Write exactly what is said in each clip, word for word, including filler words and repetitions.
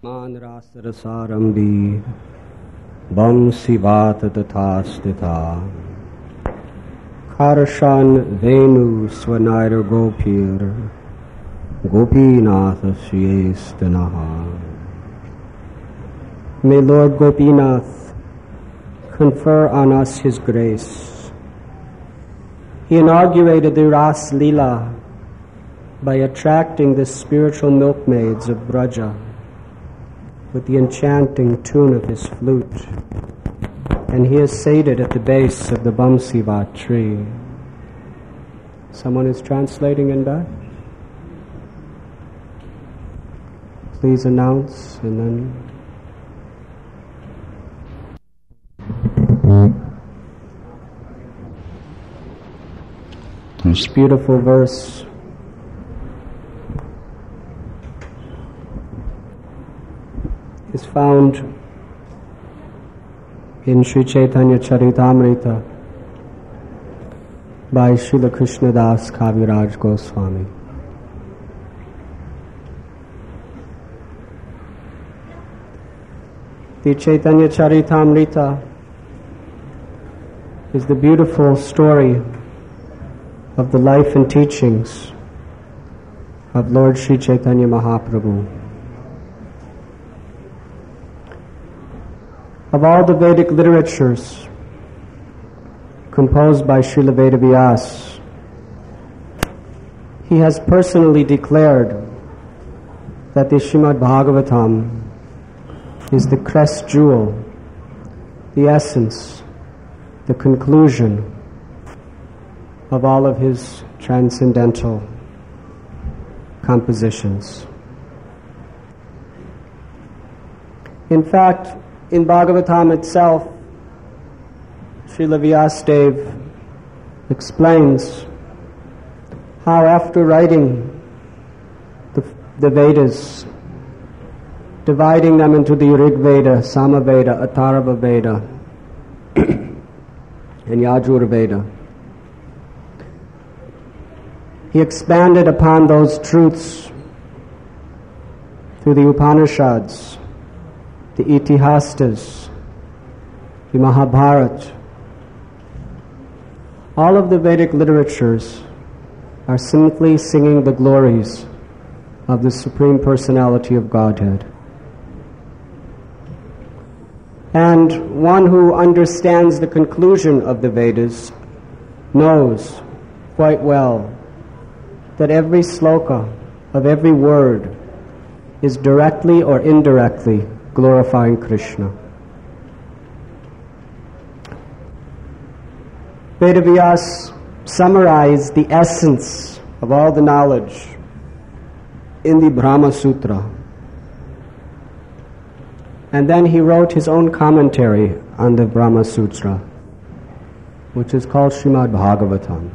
Manrasarasarambhi Bam Sivata Tathastitha Karshan Venu Swanaira Gopir Gopinath Shriyestanaha. May Lord Gopinath confer on us His grace. He inaugurated the Ras Leela by attracting the spiritual milkmaids of Braja with the enchanting tune of his flute, and he is sated at the base of the Bamsivat tree. Someone is translating in back? Please announce, and then... This beautiful verse is found in Sri Chaitanya Charitamrita by Srila Krishnadas Kaviraj Goswami. The Chaitanya Charitamrita is the beautiful story of the life and teachings of Lord Sri Chaitanya Mahaprabhu. Of all the Vedic literatures composed by Srila Vedavyas, he has personally declared that the Srimad Bhagavatam is the crest jewel, the essence, the conclusion of all of his transcendental compositions. In fact, in Bhagavatam itself, Srila Vyasadeva explains how after writing the, the Vedas, dividing them into the Rig Veda, Samaveda, Atharva Veda, and Yajur Veda, he expanded upon those truths through the Upanishads, the Itihastas, the Mahabharata. All of the Vedic literatures are simply singing the glories of the Supreme Personality of Godhead. And one who understands the conclusion of the Vedas knows quite well that every sloka of every word is directly or indirectly glorifying Krishna. Vedavyas summarized the essence of all the knowledge in the Brahma Sutra. And then he wrote his own commentary on the Brahma Sutra, which is called Srimad Bhagavatam.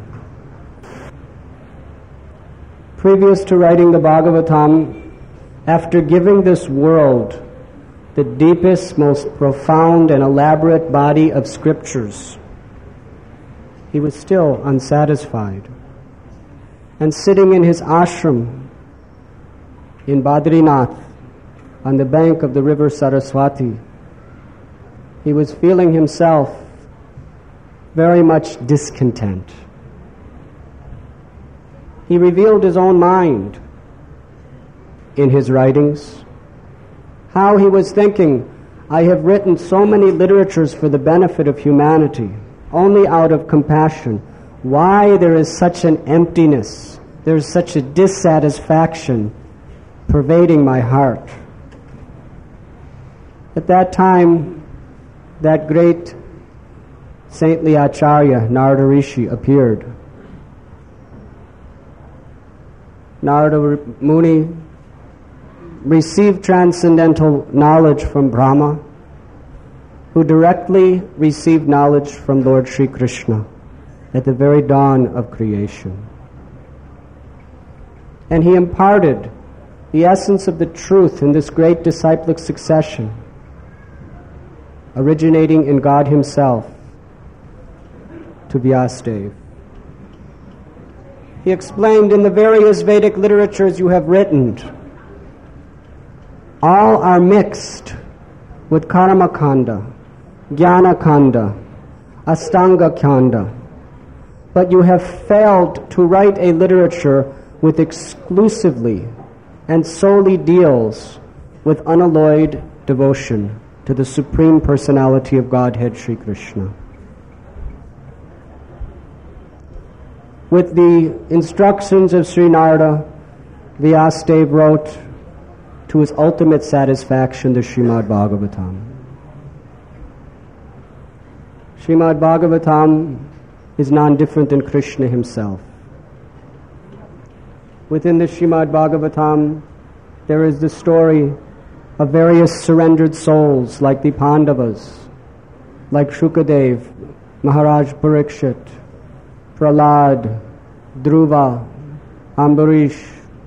Previous to writing the Bhagavatam, after giving this world the deepest, most profound and elaborate body of scriptures, he was still unsatisfied. And sitting in his ashram in Badrinath, on the bank of the river Saraswati, he was feeling himself very much discontent. He revealed his own mind in his writings, how he was thinking, I have written so many literatures for the benefit of humanity, only out of compassion. Why there is such an emptiness, there is such a dissatisfaction pervading my heart. At that time, that great saintly Acharya, Narada Rishi, appeared. Narada Muni received transcendental knowledge from Brahma, who directly received knowledge from Lord Sri Krishna at the very dawn of creation. And he imparted the essence of the truth in this great disciplic succession, originating in God Himself, to Vyasadeva. He explained, in the various Vedic literatures you have written, all are mixed with Karma Kanda, Jnana Kanda, Astanga Kanda. But you have failed to write a literature which exclusively and solely deals with unalloyed devotion to the Supreme Personality of Godhead, Sri Krishna. With the instructions of Sri Narada, Vyasadeva wrote to his ultimate satisfaction the Srimad Bhagavatam. Srimad Bhagavatam is non-different than Krishna himself. Within the Srimad Bhagavatam, there is the story of various surrendered souls like the Pandavas, like Shukadev, Maharaj Parikshit, Prahlad, Dhruva, Ambarish.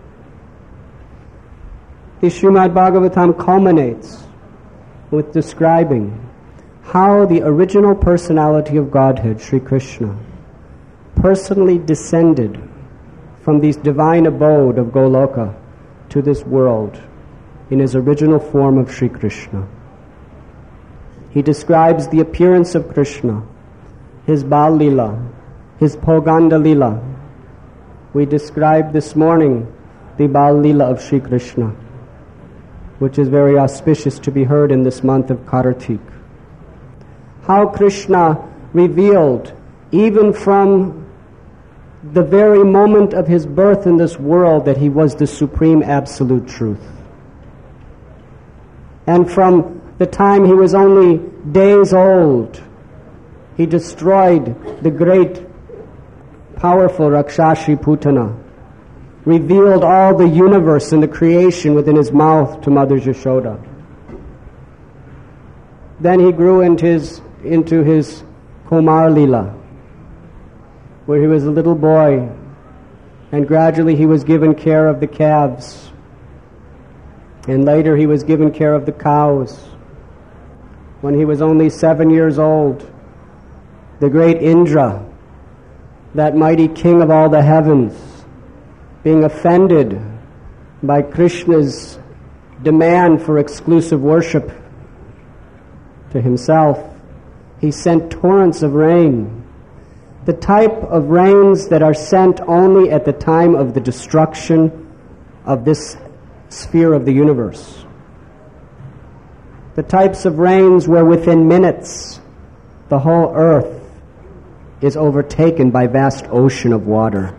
The Srimad Bhagavatam culminates with describing how the original personality of Godhead, Sri Krishna, personally descended from this divine abode of Goloka to this world in his original form of Sri Krishna. He describes the appearance of Krishna, his Bal Lila, his Poganda Lila. We described this morning the Bal Lila of Sri Krishna, which is very auspicious to be heard in this month of Kartik. How Krishna revealed, even from the very moment of his birth in this world, that he was the supreme absolute truth. And from the time he was only days old, he destroyed the great, powerful Rakshashi Putana, revealed all the universe and the creation within his mouth to Mother Yashoda. Then he grew into his, into his Kumar Lila, where he was a little boy, and gradually he was given care of the calves, and later he was given care of the cows. When he was only seven years old, the great Indra, that mighty king of all the heavens, being offended by Krishna's demand for exclusive worship to himself, he sent torrents of rain, the type of rains that are sent only at the time of the destruction of this sphere of the universe. The types of rains where within minutes the whole earth is overtaken by vast ocean of water.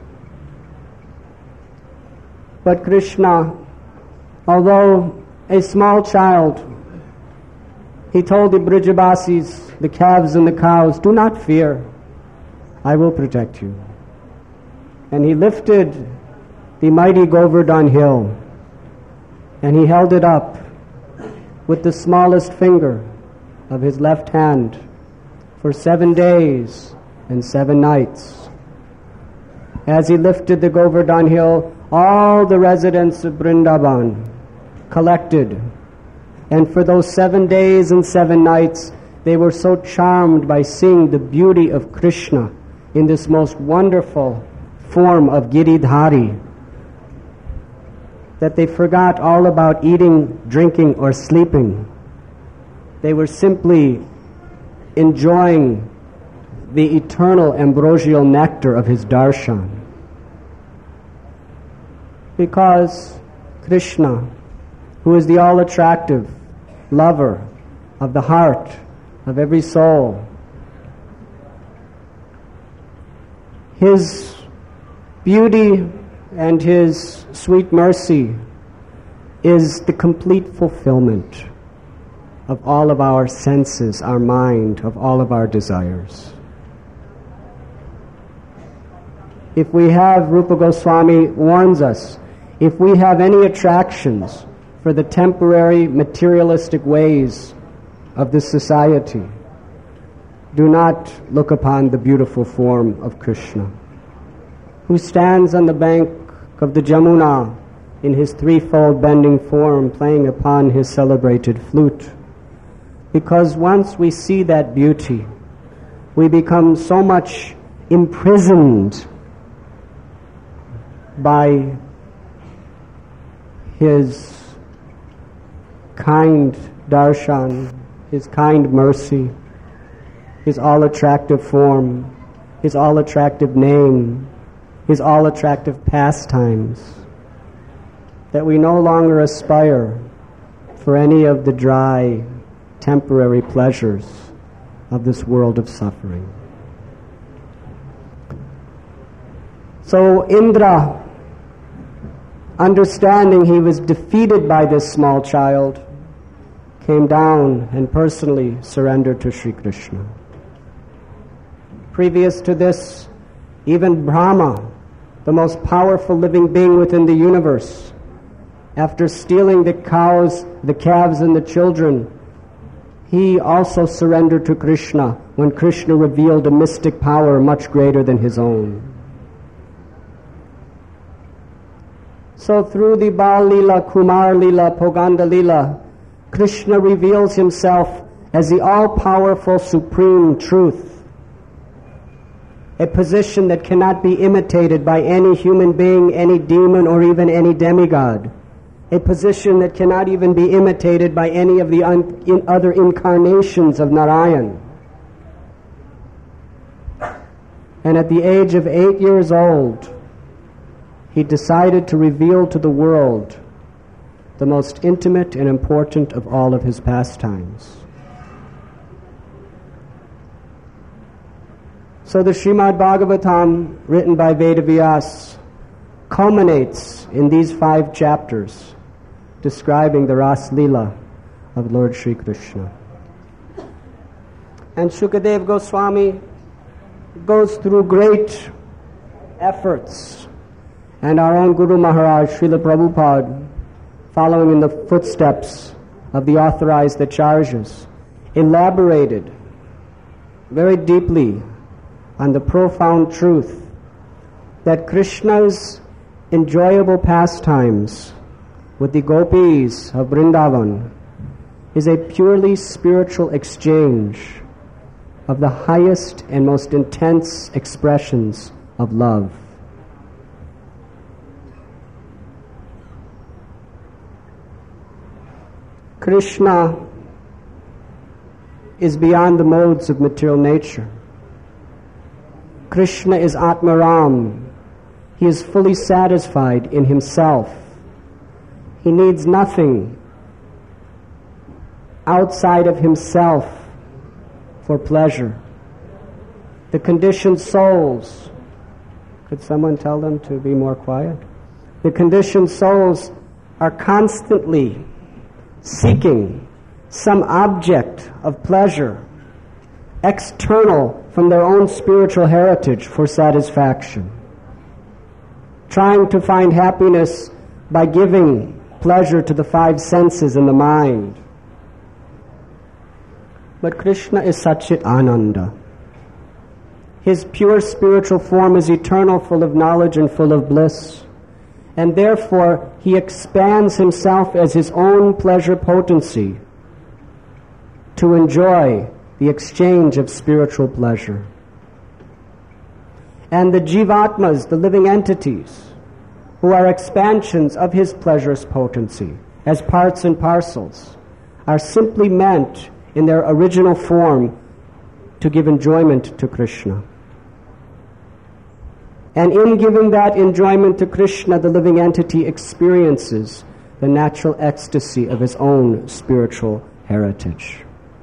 But Krishna, although a small child, he told the Brijabasis, the calves and the cows, "Do not fear, I will protect you." And he lifted the mighty Govardhan hill, and he held it up with the smallest finger of his left hand for seven days and seven nights. As he lifted the Govardhan hill, all the residents of Vrindavan collected, and for those seven days and seven nights, they were so charmed by seeing the beauty of Krishna in this most wonderful form of Giridhari that they forgot all about eating, drinking, or sleeping. They were simply enjoying the eternal ambrosial nectar of his darshan. Because Krishna, who is the all-attractive lover of the heart of every soul, his beauty and his sweet mercy is the complete fulfillment of all of our senses, our mind, of all of our desires. If we have, Rupa Goswami warns us, if we have any attractions for the temporary materialistic ways of this society, do not look upon the beautiful form of Krishna, who stands on the bank of the Jamuna in his threefold bending form, playing upon his celebrated flute. Because once we see that beauty, we become so much imprisoned by his kind darshan, His kind mercy, His all-attractive form, His all-attractive name, His all-attractive pastimes, that we no longer aspire for any of the dry, temporary pleasures of this world of suffering. So Indra, understanding he was defeated by this small child, came down and personally surrendered to Sri Krishna. Previous to this, even Brahma, the most powerful living being within the universe, after stealing the cows, the calves, and the children, he also surrendered to Krishna when Krishna revealed a mystic power much greater than his own. So through the Bal Leela, Kumar Leela, Poganda Leela, Krishna reveals himself as the all-powerful supreme truth, a position that cannot be imitated by any human being, any demon, or even any demigod, a position that cannot even be imitated by any of the un- in other incarnations of Narayan. And at the age of eight years old, he decided to reveal to the world the most intimate and important of all of his pastimes. So the Srimad Bhagavatam, written by Vedavyas, culminates in these five chapters describing the Ras Leela of Lord Sri Krishna. And Shukadev Goswami goes through great efforts, and our own Guru Maharaj, Srila Prabhupada, following in the footsteps of the authorized acharyas, elaborated very deeply on the profound truth that Krishna's enjoyable pastimes with the gopis of Vrindavan is a purely spiritual exchange of the highest and most intense expressions of love. Krishna is beyond the modes of material nature. Krishna is Atmaram. He is fully satisfied in himself. He needs nothing outside of himself for pleasure. The conditioned souls, could someone tell them to be more quiet? The conditioned souls are constantly seeking some object of pleasure external from their own spiritual heritage for satisfaction, trying to find happiness by giving pleasure to the five senses and the mind. But Krishna is Satchit Ananda. His pure spiritual form is eternal, full of knowledge and full of bliss. And therefore, he expands himself as his own pleasure potency to enjoy the exchange of spiritual pleasure. And the jivatmas, the living entities, who are expansions of his pleasure's potency, as parts and parcels, are simply meant in their original form to give enjoyment to Krishna. And in giving that enjoyment to Krishna, the living entity experiences the natural ecstasy of his own spiritual heritage.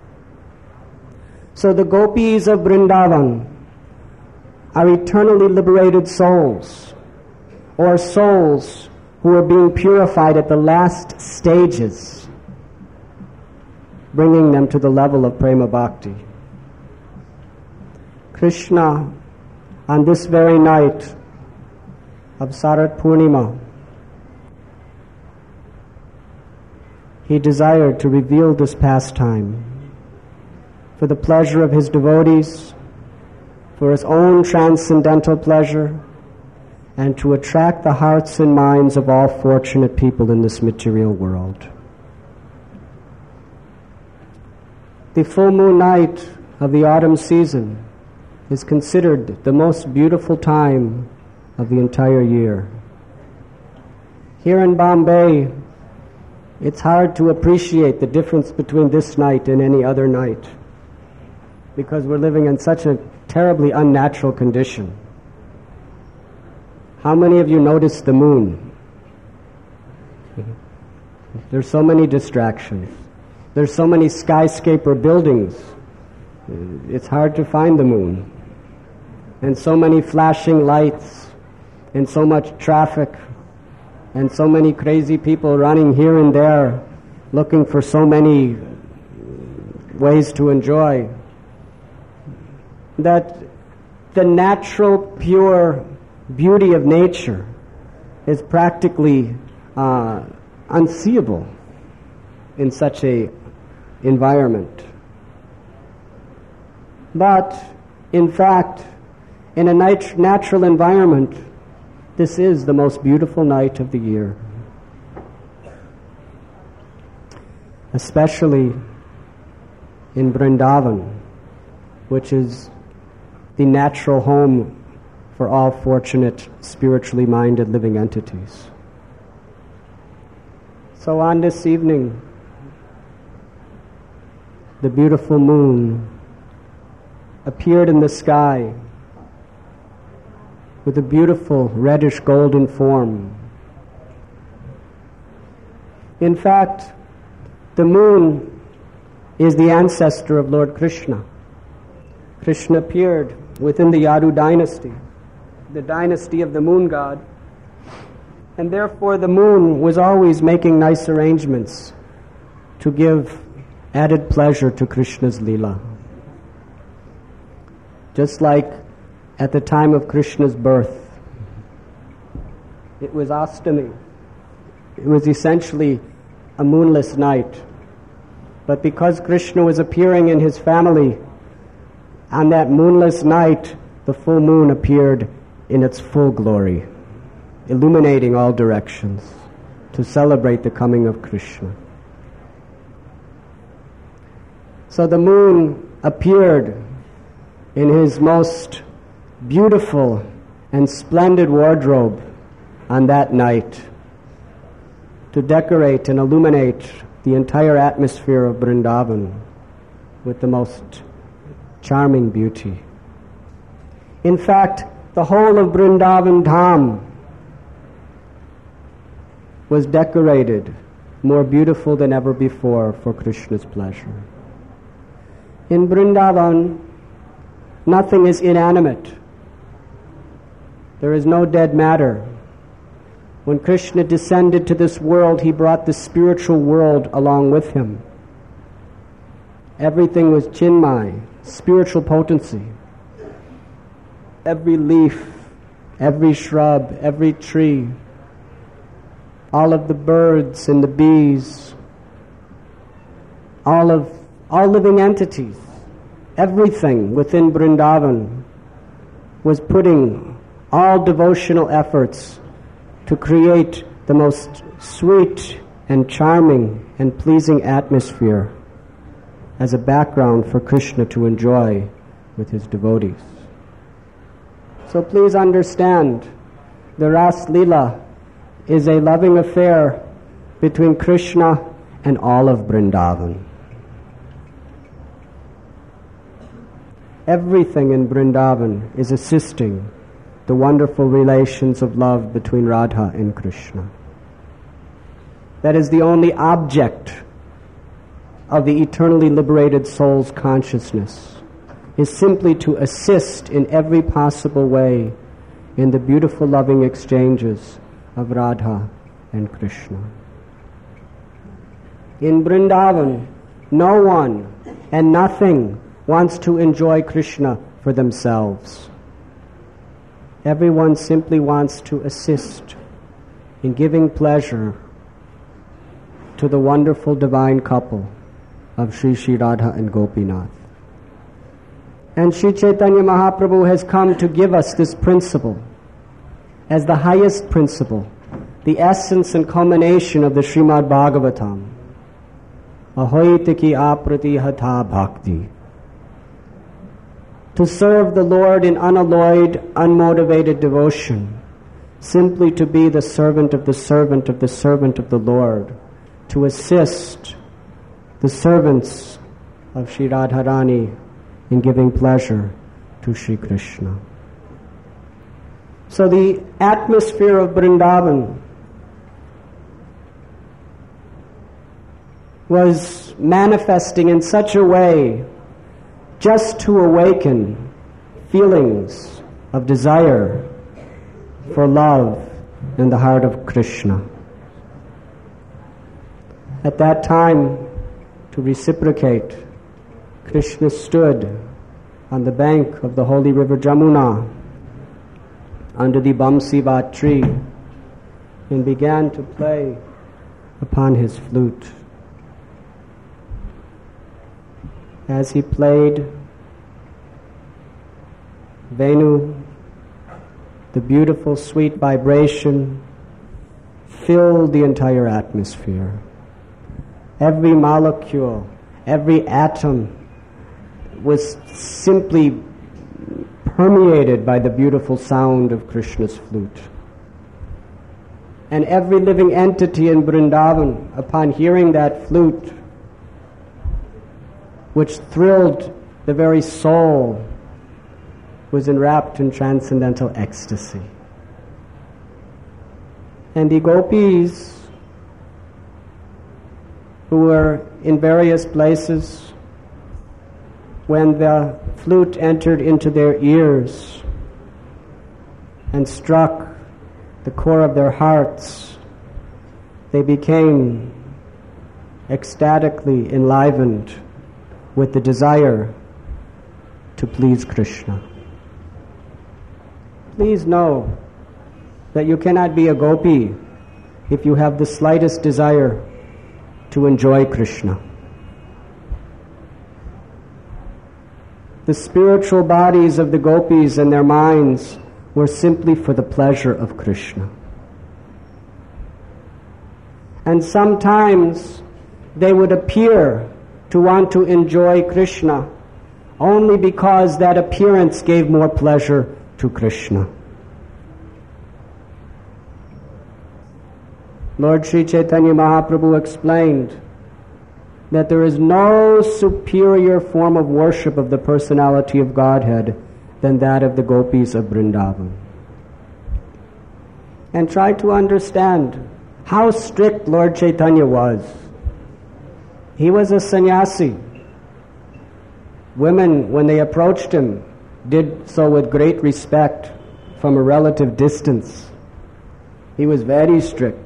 So the gopis of Vrindavan are eternally liberated souls, or souls who are being purified at the last stages, bringing them to the level of prema bhakti. Krishna, on this very night of Sarat Purnima, he desired to reveal this pastime for the pleasure of his devotees, for his own transcendental pleasure, and to attract the hearts and minds of all fortunate people in this material world. The full moon night of the autumn season is considered the most beautiful time of the entire year. Here in Bombay, it's hard to appreciate the difference between this night and any other night, because we're living in such a terribly unnatural condition. How many of you noticed the moon? There's so many distractions. There's so many skyscraper buildings. It's hard to find the moon. And so many flashing lights, and so much traffic, and so many crazy people running here and there, looking for so many ways to enjoy, that the natural, pure beauty of nature is practically uh, unseeable in such a environment. But, in fact, in a nat- natural environment, this is the most beautiful night of the year. Especially in Vrindavan, which is the natural home for all fortunate, spiritually minded living entities. So on this evening, the beautiful moon appeared in the sky with a beautiful reddish golden form. In fact, the moon is the ancestor of Lord Krishna. Krishna appeared within the Yadu dynasty, the dynasty of the moon god, and therefore the moon was always making nice arrangements to give added pleasure to Krishna's Leela. Just like at the time of Krishna's birth, it was Astami. It was essentially a moonless night. But because Krishna was appearing in his family, on that moonless night, the full moon appeared in its full glory, illuminating all directions to celebrate the coming of Krishna. So the moon appeared in his most beautiful and splendid wardrobe on that night to decorate and illuminate the entire atmosphere of Vrindavan with the most charming beauty. In fact, the whole of Vrindavan Dham was decorated more beautiful than ever before for Krishna's pleasure. In Vrindavan, nothing is inanimate. There is no dead matter. When Krishna descended to this world, he brought the spiritual world along with him. Everything was Chinmay, spiritual potency. Every leaf, every shrub, every tree, all of the birds and the bees, all of all living entities, everything within Vrindavan was putting all devotional efforts to create the most sweet and charming and pleasing atmosphere as a background for Krishna to enjoy with his devotees. So please understand, the Ras Leela is a loving affair between Krishna and all of Vrindavan. Everything in Vrindavan is assisting the wonderful relations of love between Radha and Krishna. That is the only object of the eternally liberated soul's consciousness, is simply to assist in every possible way in the beautiful loving exchanges of Radha and Krishna. In Vrindavan, no one and nothing wants to enjoy Krishna for themselves. Everyone simply wants to assist in giving pleasure to the wonderful divine couple of Sri Sri Radha and Gopinath. And Sri Chaitanya Mahaprabhu has come to give us this principle as the highest principle, the essence and culmination of the Srimad Bhagavatam. Ahoitiki aprati hatha bhakti. To serve the Lord in unalloyed, unmotivated devotion, simply to be the servant of the servant of the servant of the Lord, to assist the servants of Sri Radharani in giving pleasure to Sri Krishna. So the atmosphere of Vrindavan was manifesting in such a way just to awaken feelings of desire for love in the heart of Krishna. At that time, to reciprocate, Krishna stood on the bank of the holy river Jamuna under the Bamsivat tree and began to play upon his flute. As he played, Venu, the beautiful sweet vibration, filled the entire atmosphere. Every molecule, every atom was simply permeated by the beautiful sound of Krishna's flute. And every living entity in Vrindavan, upon hearing that flute, which thrilled the very soul, was enwrapped in transcendental ecstasy. And the gopis, who were in various places, when the flute entered into their ears and struck the core of their hearts, they became ecstatically enlivened with the desire to please Krishna. Please know that you cannot be a gopi if you have the slightest desire to enjoy Krishna. The spiritual bodies of the gopis and their minds were simply for the pleasure of Krishna. And sometimes they would appear to want to enjoy Krishna only because that appearance gave more pleasure to Krishna. Lord Sri Chaitanya Mahaprabhu explained that there is no superior form of worship of the personality of Godhead than that of the gopis of Vrindavan. And try to understand how strict Lord Chaitanya was. He was a sannyasi. Women, when they approached him, did so with great respect from a relative distance. He was very strict.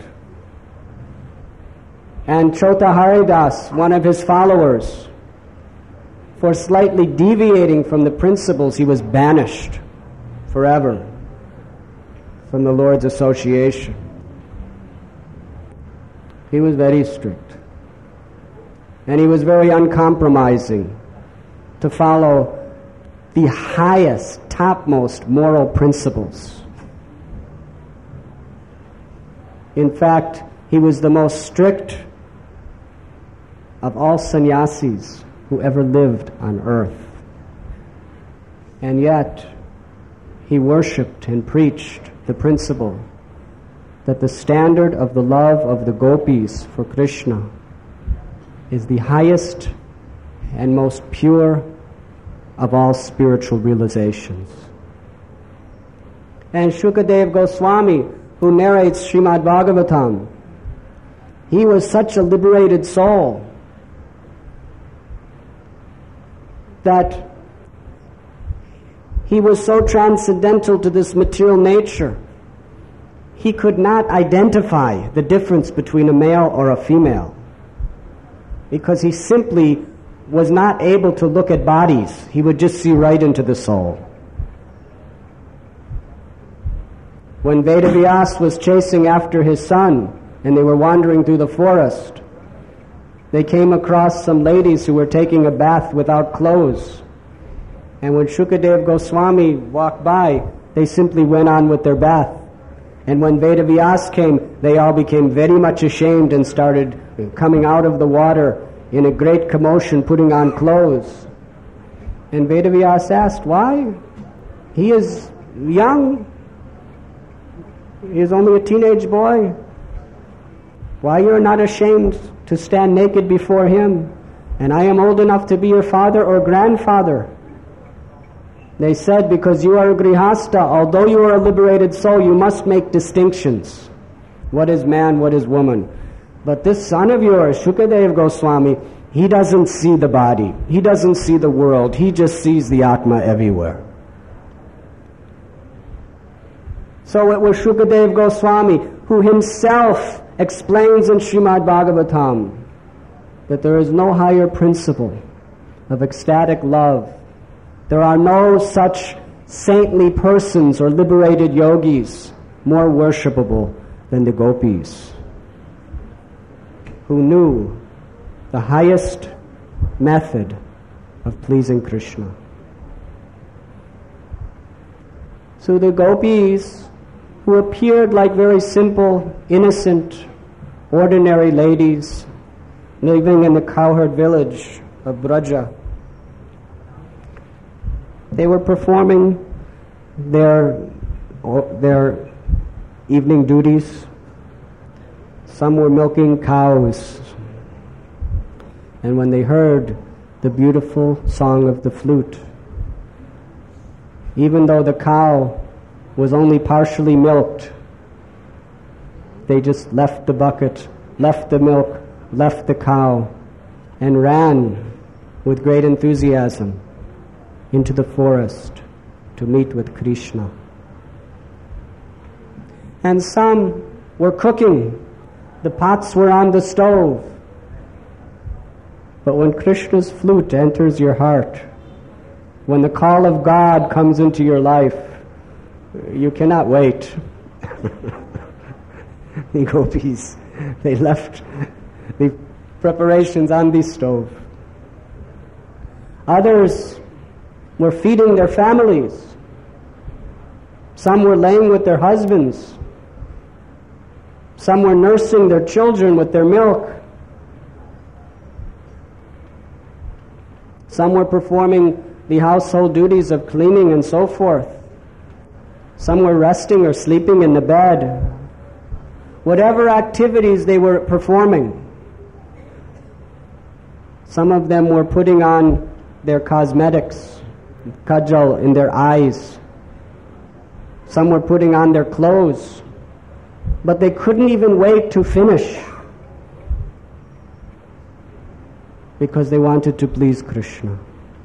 And Chota Haridas, one of his followers, for slightly deviating from the principles, he was banished forever from the Lord's association. He was very strict. And he was very uncompromising to follow the highest, topmost moral principles. In fact, he was the most strict of all sannyasis who ever lived on earth. And yet, he worshipped and preached the principle that the standard of the love of the gopis for Krishna is the highest and most pure of all spiritual realizations. And Shukadev Goswami, who narrates Srimad Bhagavatam, he was such a liberated soul that he was so transcendental to this material nature, he could not identify the difference between a male or a female, because he simply was not able to look at bodies. He would just see right into the soul. When Vedavyas was chasing after his son and they were wandering through the forest, they came across some ladies who were taking a bath without clothes. And when Shukadev Goswami walked by, they simply went on with their bath. And when Vedavyas came, they all became very much ashamed and started coming out of the water in a great commotion, putting on clothes. And Vedavyas asked, why? He is young. He is only a teenage boy. Why you're not ashamed to stand naked before him? And I am old enough to be your father or grandfather. They said, because you are a grihasta, although you are a liberated soul, you must make distinctions. What is man, what is woman? But this son of yours, Shukadeva Goswami, he doesn't see the body. He doesn't see the world. He just sees the Atma everywhere. So it was Shukadeva Goswami who himself explains in Srimad Bhagavatam that there is no higher principle of ecstatic love. There are no such saintly persons or liberated yogis more worshipable than the gopis, who knew the highest method of pleasing Krishna. So the gopis, who appeared like very simple, innocent, ordinary ladies living in the cowherd village of Braja, they were performing their, their evening duties. Some were milking cows. And when they heard the beautiful song of the flute, even though the cow was only partially milked, they just left the bucket, left the milk, left the cow, and ran with great enthusiasm into the forest to meet with Krishna. And some were cooking. The pots were on the stove. But when Krishna's flute enters your heart, when the call of God comes into your life, you cannot wait. The gopis, they left the preparations on the stove. Others were feeding their families. Some were laying with their husbands. Some were nursing their children with their milk. Some were performing the household duties of cleaning and so forth. Some were resting or sleeping in the bed. Whatever activities they were performing. Some of them were putting on their cosmetics, kajal in their eyes. Some were putting on their clothes. But they couldn't even wait to finish because they wanted to please Krishna.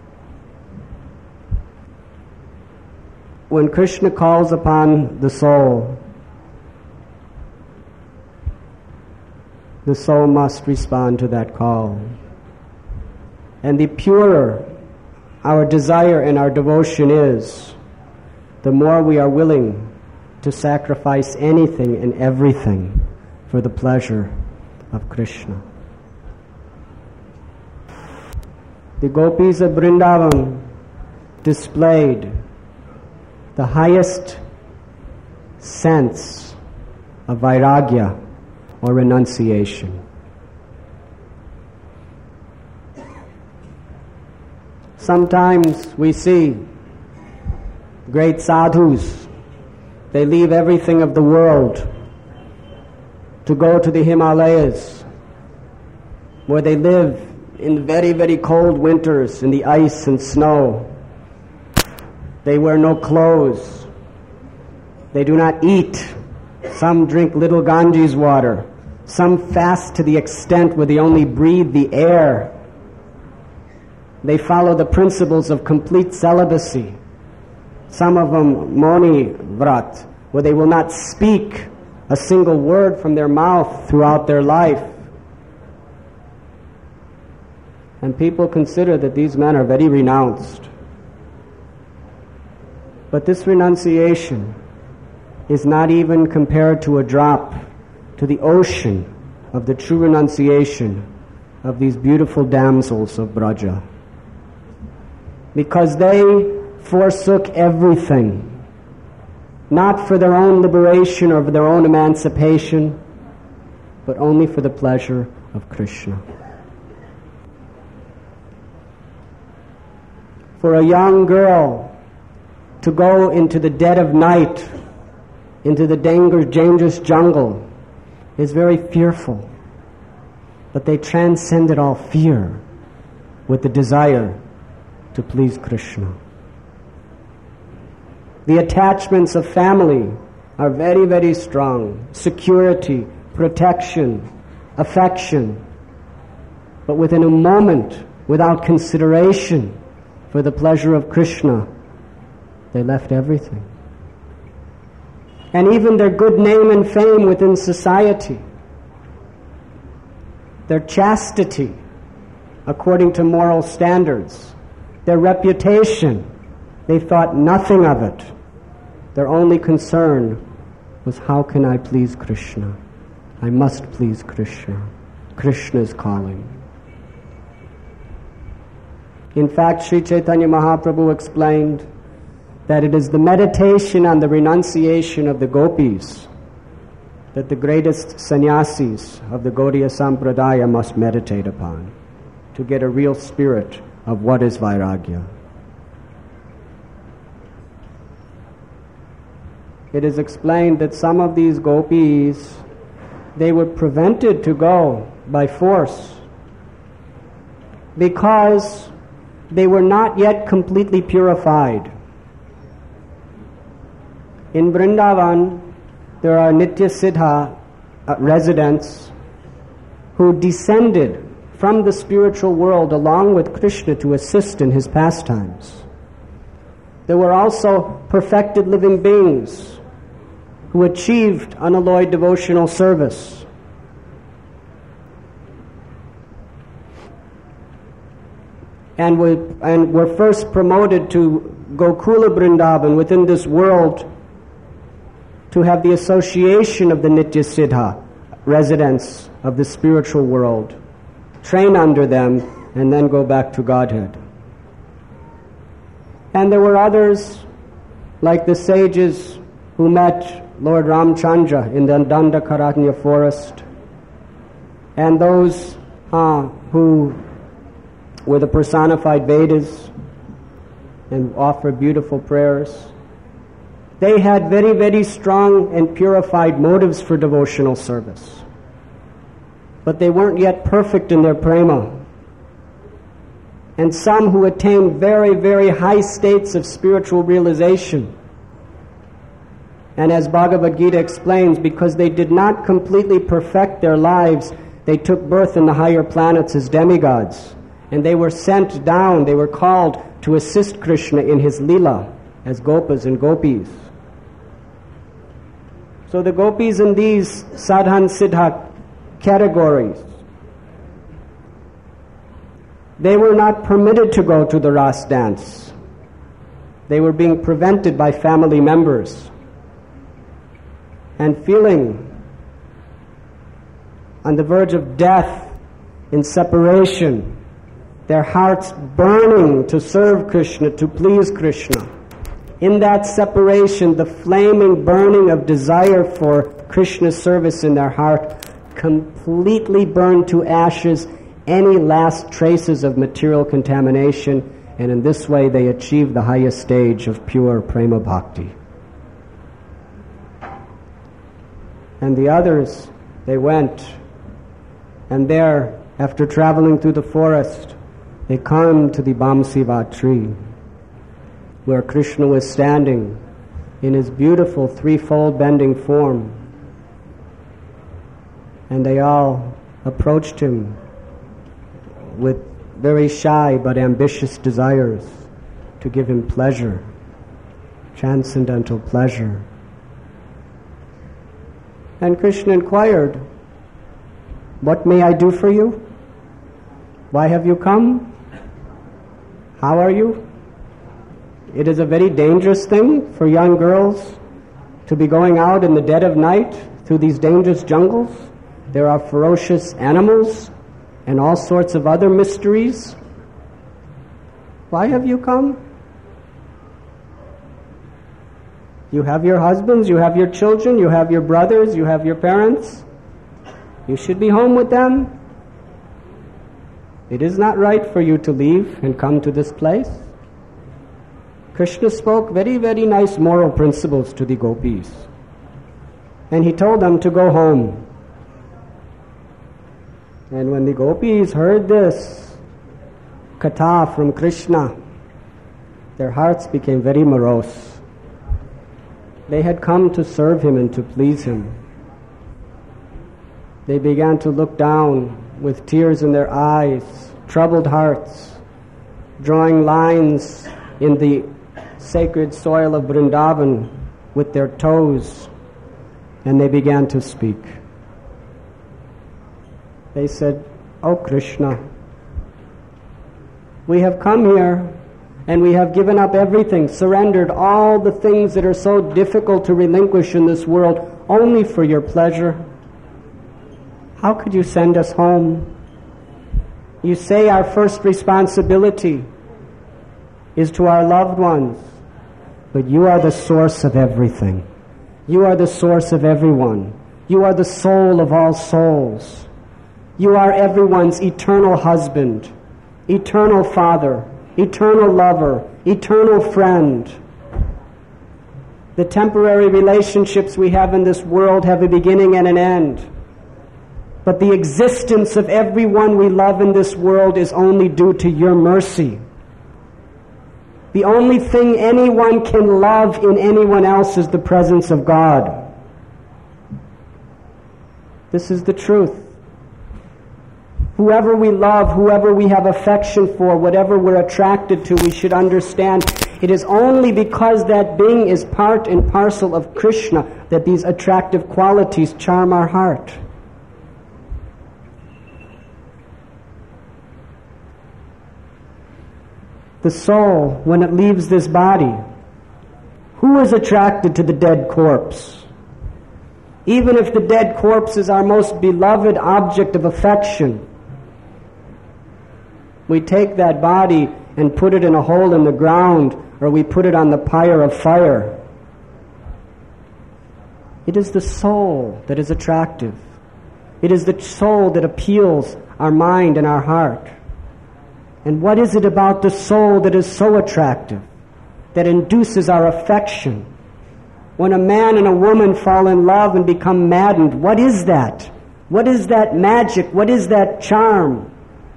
When Krishna calls upon the soul, the soul must respond to that call. And the purer our desire and our devotion is, the more we are willing to sacrifice anything and everything for the pleasure of Krishna. The gopis of Vrindavan displayed the highest sense of vairagya or renunciation. Sometimes we see great sadhus. They leave everything of the world to go to the Himalayas, where they live in very, very cold winters in the ice and snow. They wear no clothes. They do not eat. Some drink little Ganges water. Some fast to the extent where they only breathe the air. They follow the principles of complete celibacy. Some of them Moni Vrat, where they will not speak a single word from their mouth throughout their life. And people consider that these men are very renounced. But this renunciation is not even compared to a drop to the ocean of the true renunciation of these beautiful damsels of Braja. Because they forsook everything, not for their own liberation or for their own emancipation, but only for the pleasure of Krishna. For a young girl to go into the dead of night, into the dangerous jungle, is very fearful, but they transcended all fear with the desire to please Krishna. The attachments of family are very, very strong. Security, protection, affection. But within a moment, without consideration for the pleasure of Krishna, they left everything. And even their good name and fame within society, their chastity according to moral standards, their reputation, they thought nothing of it. Their only concern was, how can I please Krishna? I must please Krishna. Krishna is calling. In fact, Sri Chaitanya Mahaprabhu explained that it is the meditation on the renunciation of the gopis that the greatest sannyasis of the Gaudiya Sampradaya must meditate upon to get a real spirit of what is vairagya. It is explained that some of these gopis, they were prevented to go by force because they were not yet completely purified. In Vrindavan, there are Nitya Siddha uh, residents who descended from the spiritual world along with Krishna to assist in his pastimes. There were also perfected living beings who achieved unalloyed devotional service. And were, and were first promoted to Gokula Vrindavan within this world to have the association of the Nitya Siddha, residents of the spiritual world, train under them, and then go back to Godhead. And there were others, like the sages who met Lord Ramchandra in the Dandakaranya forest, and those uh, who were the personified Vedas and offered beautiful prayers. They had very, very strong and purified motives for devotional service. But they weren't yet perfect in their prema. And some who attained very, very high states of spiritual realization. And as Bhagavad Gita explains, because they did not completely perfect their lives, they took birth in the higher planets as demigods. And they were sent down, they were called to assist Krishna in his lila as gopas and gopis. So the gopis in these sadhan siddha categories, they were not permitted to go to the Ras dance. They were being prevented by family members. And feeling on the verge of death, in separation, their hearts burning to serve Krishna, to please Krishna. In that separation, the flaming burning of desire for Krishna's service in their heart completely burned to ashes any last traces of material contamination, and in this way they achieved the highest stage of pure prema bhakti. And the others, they went, and there, after traveling through the forest, they come to the Bamsiva tree, where Krishna was standing in his beautiful threefold bending form. And they all approached him with very shy but ambitious desires to give him pleasure, transcendental pleasure. And Krishna inquired, "What may I do for you? Why have you come? How are you?" It is a very dangerous thing for young girls to be going out in the dead of night through these dangerous jungles. There are ferocious animals and all sorts of other mysteries. Why have you come? You have your husbands, you have your children, you have your brothers, you have your parents. You should be home with them. It is not right for you to leave and come to this place. Krishna spoke very, very nice moral principles to the gopis. And he told them to go home. And when the gopis heard this katha from Krishna, their hearts became very morose. They had come to serve him and to please him. They began to look down with tears in their eyes, troubled hearts, drawing lines in the sacred soil of Vrindavan with their toes, and they began to speak. They said, "Oh Krishna, we have come here and we have given up everything, surrendered all the things that are so difficult to relinquish in this world only for your pleasure. How could you send us home? You say our first responsibility is to our loved ones, but you are the source of everything. You are the source of everyone. You are the soul of all souls. You are everyone's eternal husband, eternal father, eternal lover, eternal friend. The temporary relationships we have in this world have a beginning and an end. But the existence of everyone we love in this world is only due to your mercy. The only thing anyone can love in anyone else is the presence of God. This is the truth. Whoever we love, whoever we have affection for, whatever we're attracted to, we should understand it is only because that being is part and parcel of Krishna that these attractive qualities charm our heart. The soul, when it leaves this body, who is attracted to the dead corpse? Even if the dead corpse is our most beloved object of affection, we take that body and put it in a hole in the ground, or we put it on the pyre of fire. It is the soul that is attractive. It is the soul that appeals our mind and our heart. And what is it about the soul that is so attractive, that induces our affection? When a man and a woman fall in love and become maddened, what is that? What is that magic? What is that charm?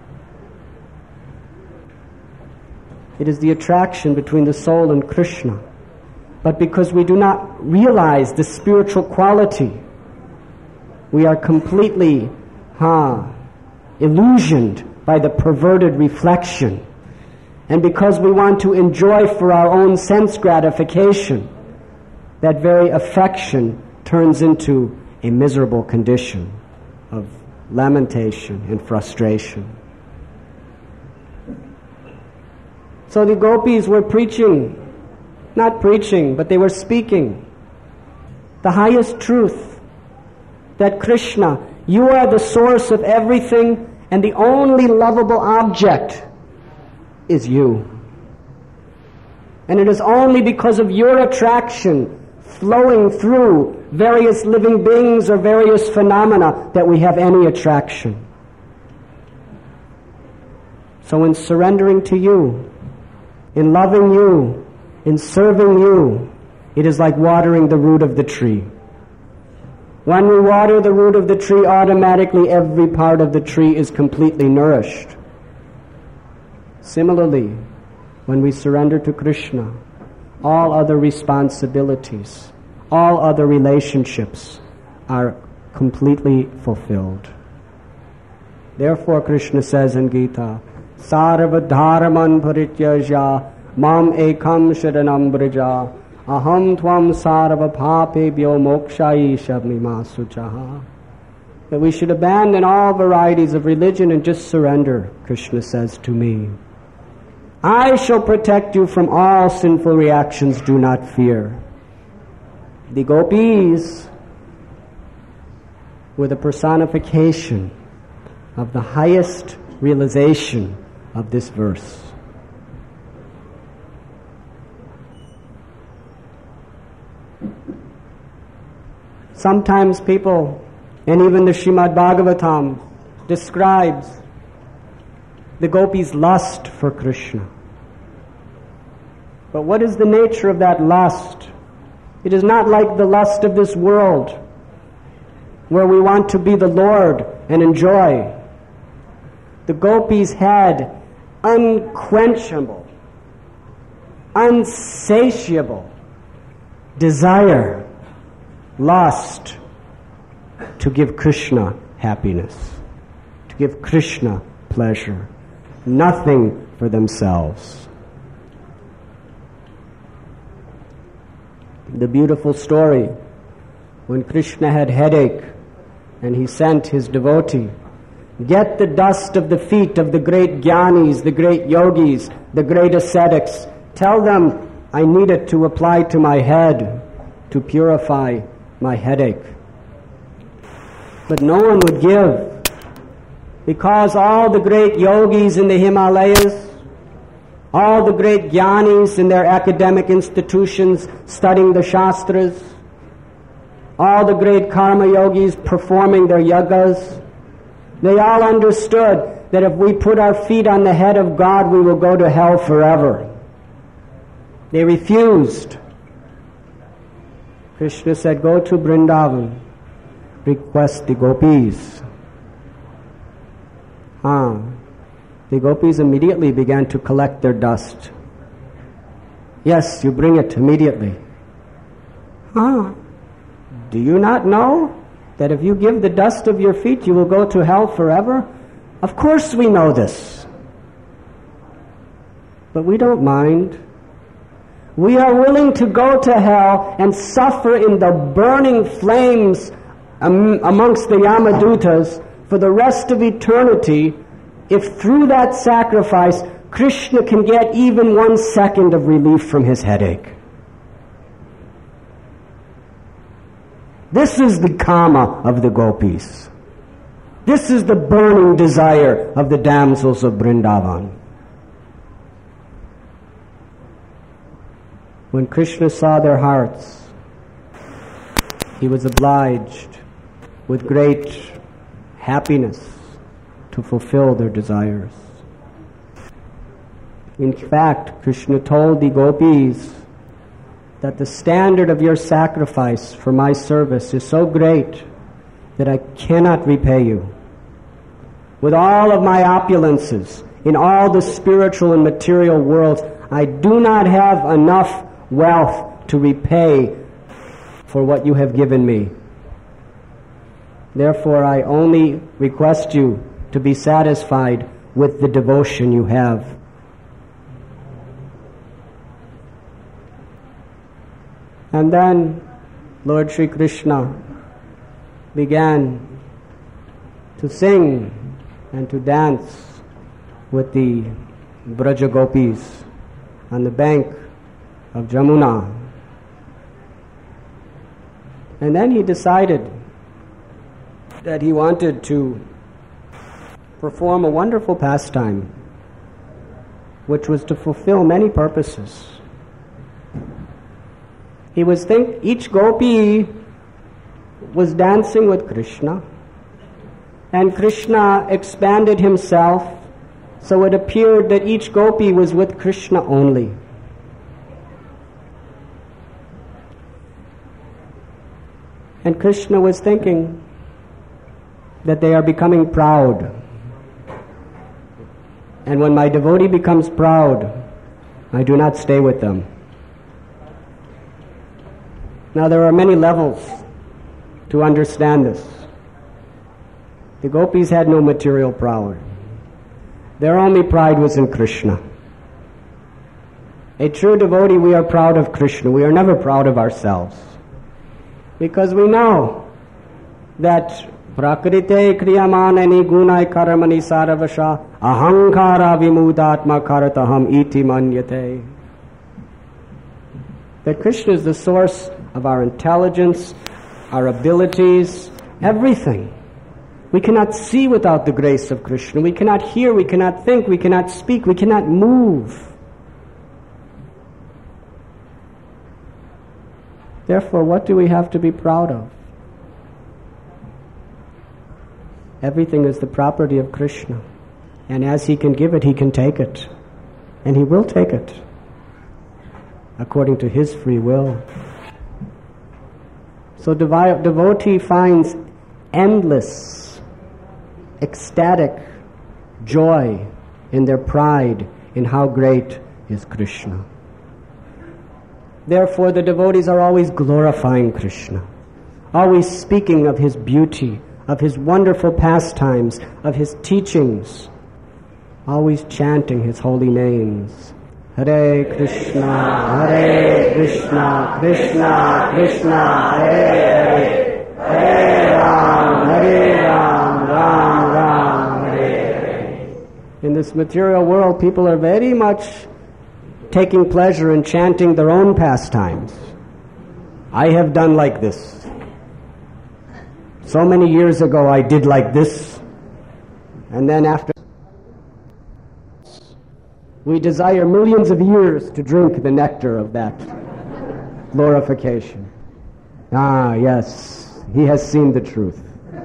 It is the attraction between the soul and Krishna. But because we do not realize the spiritual quality, we are completely huh, illusioned by the perverted reflection. And because we want to enjoy for our own sense gratification, that very affection turns into a miserable condition of lamentation and frustration. So the gopis were preaching, not preaching, but they were speaking the highest truth, that Krishna, you are the source of everything, and the only lovable object is you. And it is only because of your attraction flowing through various living beings or various phenomena that we have any attraction. So in surrendering to you, in loving you, in serving you, it is like watering the root of the tree. When we water the root of the tree, automatically every part of the tree is completely nourished. Similarly, when we surrender to Krishna, all other responsibilities, all other relationships are completely fulfilled. Therefore, Krishna says in Gita, Sarva dharman parityaja mam ekam sharanam braja aham tvam sarva papebhyo mokshayisha mimasuchaha. That we should abandon all varieties of religion and just surrender, Krishna says, to me. I shall protect you from all sinful reactions, do not fear. The gopis were the personification of the highest realization of this verse. Sometimes people, and even the Srimad Bhagavatam, describes the gopis' lust for Krishna. But what is the nature of that lust? It is not like the lust of this world, where we want to be the Lord and enjoy. the gopis had unquenchable, unsatiable desire, lust to give Krishna happiness, to give Krishna pleasure, nothing for themselves. The beautiful story when Krishna had headache and he sent his devotee, get the dust of the feet of the great jnanis, the great yogis, the great ascetics. Tell them I need it to apply to my head to purify my headache. But no one would give, because all the great yogis in the Himalayas, all the great jnanis in their academic institutions studying the Shastras, all the great karma yogis performing their yagas, they all understood that if we put our feet on the head of God, we will go to hell forever. They refused. Krishna said, go to Vrindavan, request the gopis. Ah, the gopis immediately began to collect their dust. Yes, you bring it immediately. Ah, do you not know that if you give the dust of your feet, you will go to hell forever? Of course we know this. But we don't mind. We are willing to go to hell and suffer in the burning flames um, amongst the Yamadutas for the rest of eternity if through that sacrifice Krishna can get even one second of relief from his headache. This is the kama of the gopis. This is the burning desire of the damsels of Vrindavan. When Krishna saw their hearts, he was obliged with great happiness to fulfill their desires. In fact, Krishna told the gopis that the standard of your sacrifice for my service is so great that I cannot repay you. With all of my opulences in all the spiritual and material worlds, I do not have enough wealth to repay for what you have given me. Therefore, I only request you to be satisfied with the devotion you have. And then Lord Sri Krishna began to sing and to dance with the Braja Gopis on the bank of Jamuna. And then he decided that he wanted to perform a wonderful pastime, which was to fulfill many purposes. He was think each gopi was dancing with Krishna, and Krishna expanded himself, so it appeared that each gopi was with Krishna only. And Krishna was thinking that they are becoming proud. And when my devotee becomes proud, I do not stay with them. Now there are many levels to understand this. The gopis had no material pride. Their only pride was in Krishna. A true devotee, we are proud of Krishna. We are never proud of ourselves. Because we know that Prakrite kriyamanani gunai karamani saravasha ahankara vimudatma karataham iti manyate. That Krishna is the source of our intelligence, our abilities, everything. We cannot see without the grace of Krishna. We cannot hear, we cannot think, we cannot speak, we cannot move. Therefore, what do we have to be proud of? Everything is the property of Krishna. And as he can give it, he can take it. And he will take it, according to his free will. So devi- devotee finds endless, ecstatic joy, in their pride in how great is Krishna. Therefore, the devotees are always glorifying Krishna, always speaking of his beauty, of his wonderful pastimes, of his teachings, always chanting his holy names. Hare Krishna, Hare Krishna, Krishna Krishna, Hare Hare, Hare Ram, Hare Ram, Ram Ram, Hare Hare. In this material world, people are very much taking pleasure in chanting their own pastimes. I have done like this. So many years ago I did like this. And then after, we desire millions of years to drink the nectar of that glorification. Ah, yes, he has seen the truth.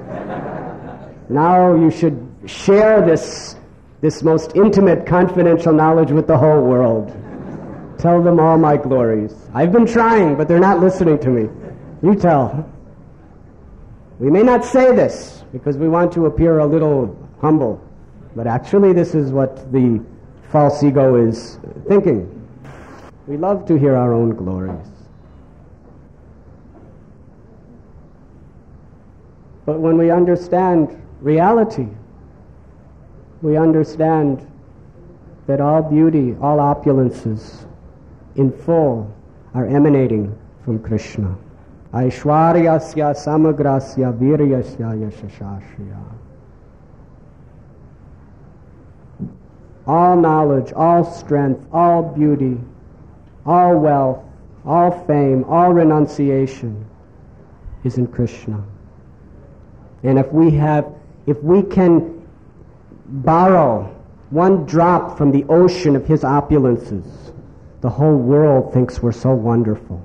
Now you should share this, this most intimate, confidential knowledge with the whole world. Tell them all my glories. I've been trying, but they're not listening to me. You tell. We may not say this because we want to appear a little humble, but actually this is what the false ego is thinking. We love to hear our own glories. But when we understand reality, we understand that all beauty, all opulences, in full, are emanating from Krishna. Aishwaryasya samagrasya viryasya yashashashya. All knowledge, all strength, all beauty, all wealth, all fame, all renunciation is in Krishna. And if we have, if we can borrow one drop from the ocean of his opulences, the whole world thinks we're so wonderful.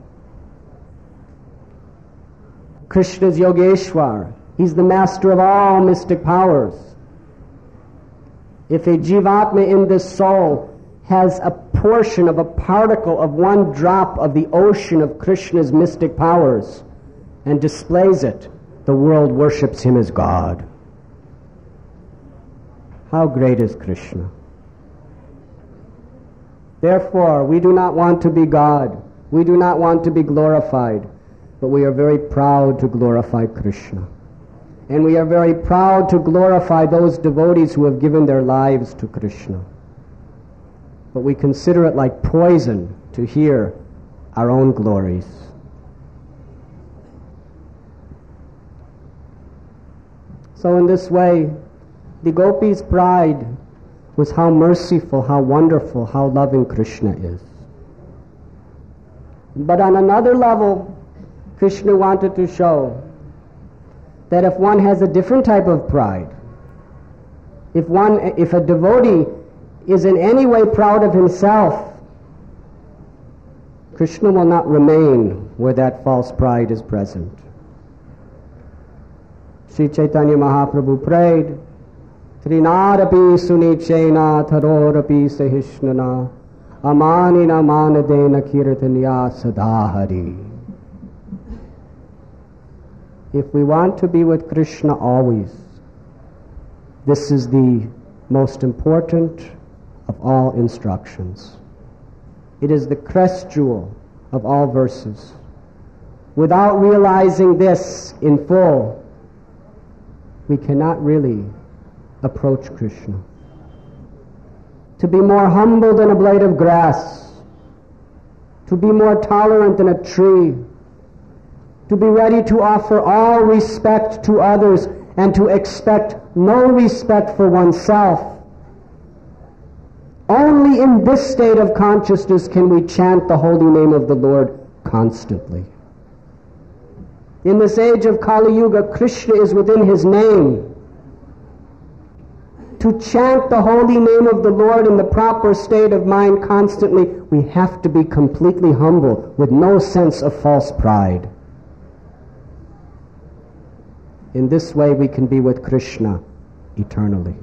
Krishna is Yogeshwar. He's the master of all mystic powers. If a jivatma in this soul has a portion of a particle of one drop of the ocean of Krishna's mystic powers and displays it, the world worships him as God. How great is Krishna? Therefore, we do not want to be God. We do not want to be glorified, but we are very proud to glorify Krishna. And we are very proud to glorify those devotees who have given their lives to Krishna. But we consider it like poison to hear our own glories. So in this way, the gopis' pride was how merciful, how wonderful, how loving Krishna is. But on another level, Krishna wanted to show that if one has a different type of pride, if one, if a devotee is in any way proud of himself, Krishna will not remain where that false pride is present. Sri Chaitanya Mahaprabhu prayed, Trinarapi sunichena tarorapi sahishnana amanina manadena kirtanya sadahari. If we want to be with Krishna always, this is the most important of all instructions. It is the crest jewel of all verses. Without realizing this in full, we cannot really approach Krishna. To be more humble than a blade of grass, to be more tolerant than a tree, to be ready to offer all respect to others and to expect no respect for oneself. Only in this state of consciousness can we chant the holy name of the Lord constantly. In this age of Kali Yuga, Krishna is within his name. To chant the holy name of the Lord in the proper state of mind constantly, we have to be completely humble with no sense of false pride. In this way we can be with Krishna eternally.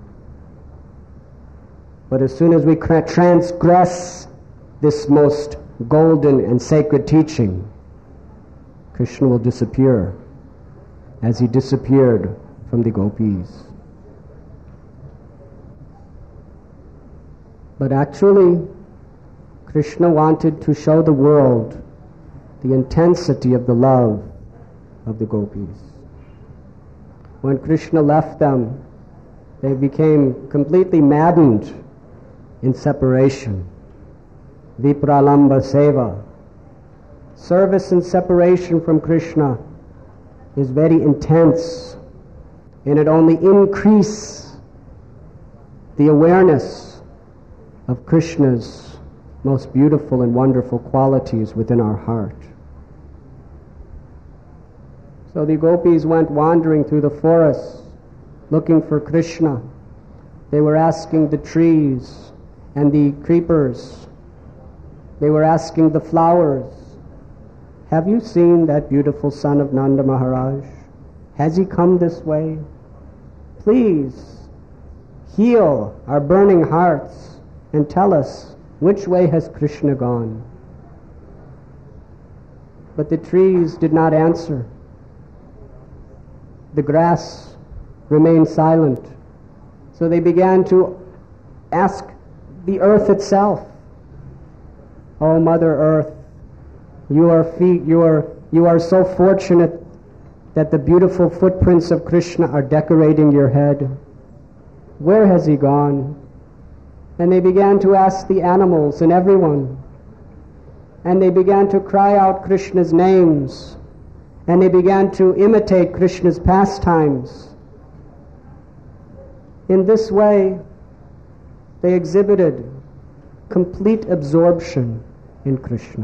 But as soon as we transgress this most golden and sacred teaching, Krishna will disappear as he disappeared from the gopis. But actually, Krishna wanted to show the world the intensity of the love of the gopis. When Krishna left them, they became completely maddened in separation. Vipralamba seva. Service and separation from Krishna is very intense, and it only increases the awareness of Krishna's most beautiful and wonderful qualities within our heart. So the gopis went wandering through the forests looking for Krishna. They were asking the trees and the creepers. They were asking the flowers, "Have you seen that beautiful son of Nanda Maharaj? Has he come this way? Please heal our burning hearts and tell us, which way has Krishna gone?" But the trees did not answer. The grass remained silent. So they began to ask the earth itself, "Oh, Mother Earth, you are feet, you are you are so fortunate that the beautiful footprints of Krishna are decorating your head. Where has he gone?" And they began to ask the animals and everyone. And they began to cry out Krishna's names. And they began to imitate Krishna's pastimes. In this way, they exhibited complete absorption in Krishna.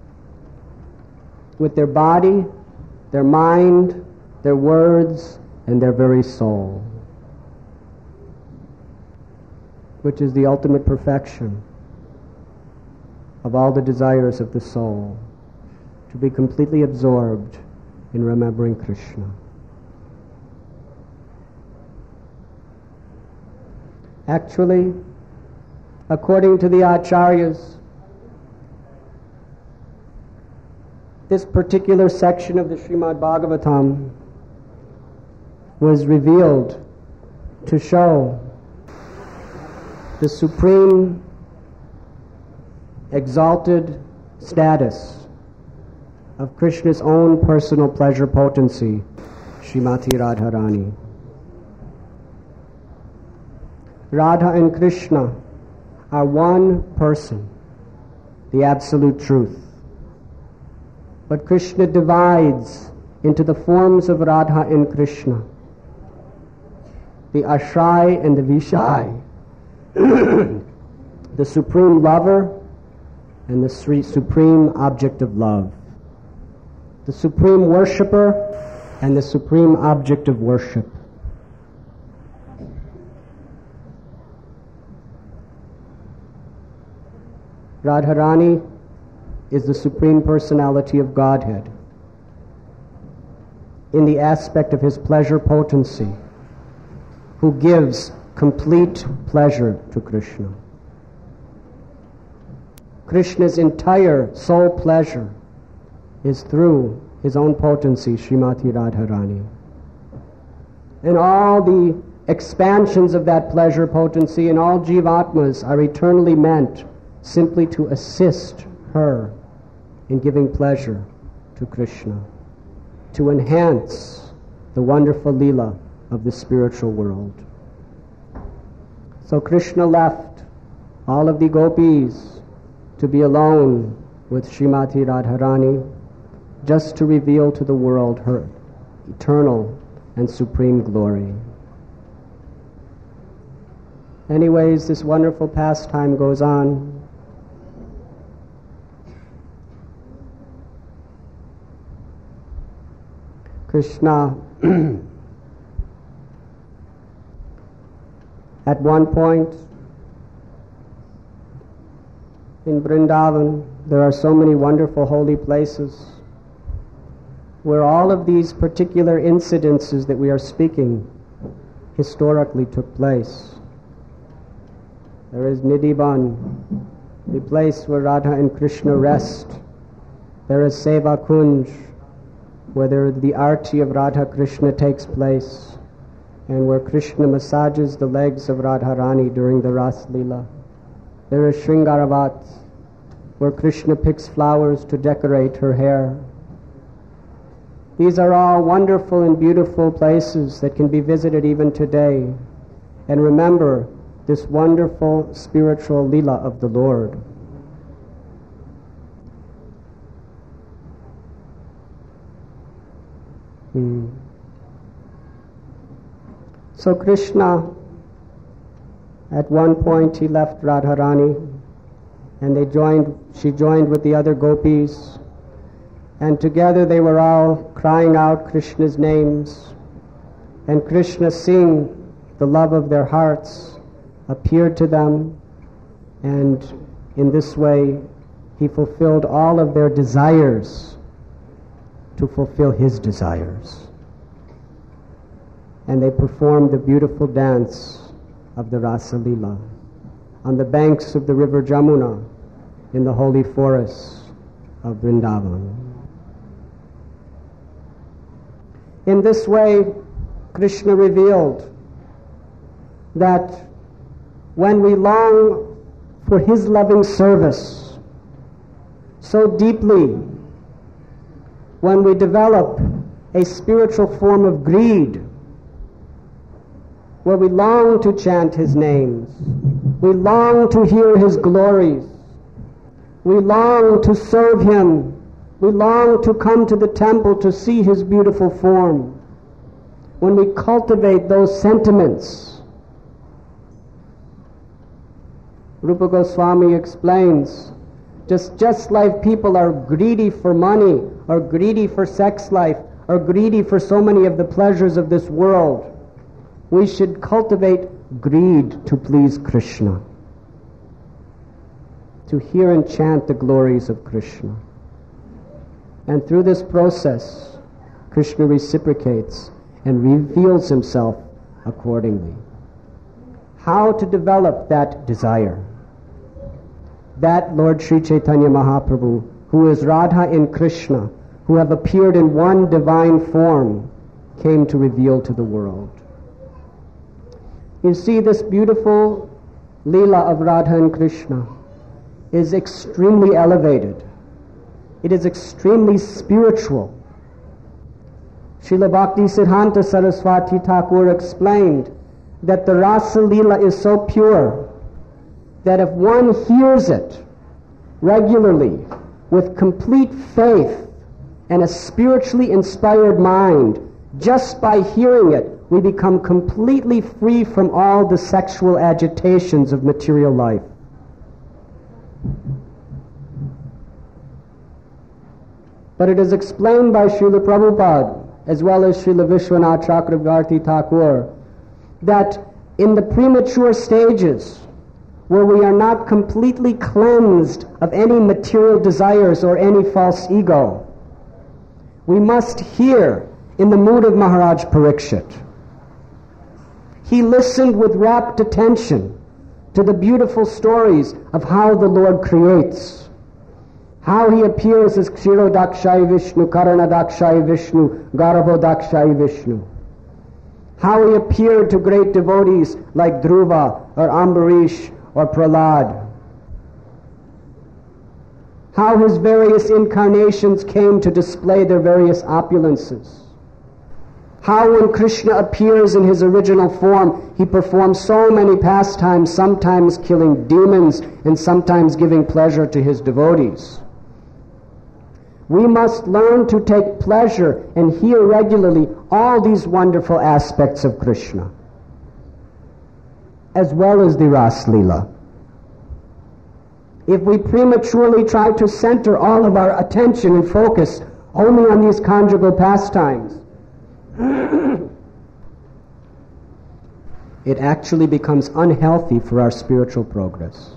With their body, their mind, their words, and their very soul, which is the ultimate perfection of all the desires of the soul, to be completely absorbed in remembering Krishna. Actually, according to the Acharyas, this particular section of the Srimad Bhagavatam was revealed to show the supreme exalted status of Krishna's own personal pleasure potency, Srimati Radharani. Radha and Krishna are one person, the absolute truth. But Krishna divides into the forms of Radha and Krishna, the Ashray and the Vishay, the supreme lover and the supreme object of love, the supreme worshipper and the supreme object of worship. Radharani is the Supreme Personality of Godhead in the aspect of his pleasure potency, who gives complete pleasure to Krishna. Krishna's entire soul pleasure is through his own potency, Srimati Radharani. And all the expansions of that pleasure potency in all jivatmas are eternally meant simply to assist her in giving pleasure to Krishna, to enhance the wonderful Leela of the spiritual world. So Krishna left all of the gopis to be alone with Srimati Radharani, just to reveal to the world her eternal and supreme glory. Anyways, this wonderful pastime goes on. Krishna, at one point in Vrindavan, there are so many wonderful holy places where all of these particular incidences that we are speaking historically took place. There is Nidhiban, the place where Radha and Krishna rest. There is Seva Kunj, where there, the arti of Radha Krishna takes place, and where Krishna massages the legs of Radharani during the Ras Leela. There is Shringaravat, where Krishna picks flowers to decorate her hair. These are all wonderful and beautiful places that can be visited even today. And remember this wonderful spiritual Leela of the Lord. Hmm. So Krishna, at one point he left Radharani, and they joined, she joined with the other gopis, and together they were all crying out Krishna's names, and Krishna, seeing the love of their hearts, appeared to them, and in this way he fulfilled all of their desires to fulfill his desires. And they performed the beautiful dance of the Rasa Leela on the banks of the river Jamuna in the holy forests of Vrindavan. In this way, Krishna revealed that when we long for his loving service so deeply, when we develop a spiritual form of greed, where we long to chant his names, we long to hear his glories, we long to serve him, we long to come to the temple to see his beautiful form. When we cultivate those sentiments, Rupa Goswami explains, just, just like people are greedy for money, or greedy for sex life, or greedy for so many of the pleasures of this world, we should cultivate greed to please Krishna, to hear and chant the glories of Krishna. And through this process, Krishna reciprocates and reveals himself accordingly. How to develop that desire? That Lord Sri Chaitanya Mahaprabhu, who is Radha and Krishna, who have appeared in one divine form, came to reveal to the world. You see, this beautiful Leela of Radha and Krishna is extremely elevated. It is extremely spiritual. Srila Bhakti Siddhanta Saraswati Thakur explained that the Rasa Leela is so pure that if one hears it regularly with complete faith and a spiritually inspired mind, just by hearing it, we become completely free from all the sexual agitations of material life. But it is explained by Srila Prabhupada, as well as Srila Vishwanath Chakravarti Thakur, that in the premature stages, where we are not completely cleansed of any material desires or any false ego, we must hear in the mood of Maharaj Parikshit. He listened with rapt attention to the beautiful stories of how the Lord creates, how he appears as Kshirodakshayi Vishnu, Karanadakshayi Vishnu, Garbhodakshayi Vishnu, how he appeared to great devotees like Dhruva or Ambarish or Prahlad, how his various incarnations came to display their various opulences, how when Krishna appears in his original form, he performs so many pastimes, sometimes killing demons and sometimes giving pleasure to his devotees. We must learn to take pleasure and hear regularly all these wonderful aspects of Krishna, as well as the Ras Leela. If we prematurely try to center all of our attention and focus only on these conjugal pastimes, it actually becomes unhealthy for our spiritual progress.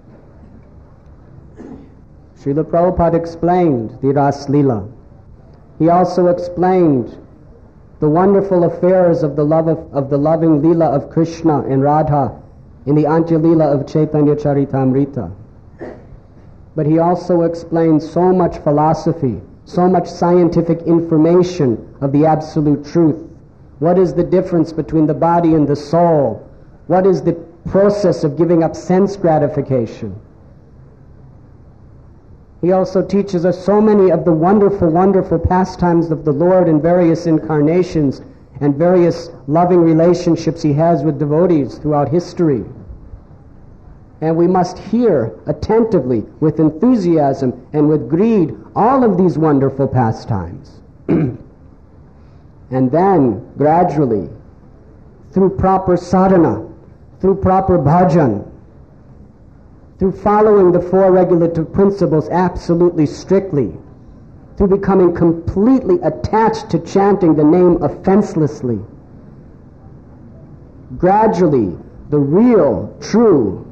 Srila Prabhupada explained the Ras Leela. He also explained the wonderful affairs of the love of, of the loving Leela of Krishna and Radha in the Antya Leela of Chaitanya Charitamrita. But he also explained so much philosophy, so much scientific information of the absolute truth. What is the difference between the body and the soul? What is the process of giving up sense gratification. He also teaches us so many of the wonderful, wonderful pastimes of the Lord in various incarnations and various loving relationships he has with devotees throughout history. And we must hear attentively, with enthusiasm and with greed, all of these wonderful pastimes. And then, gradually, through proper sadhana, through proper bhajan, through following the four regulative principles absolutely strictly, through becoming completely attached to chanting the name offenselessly, gradually, the real, true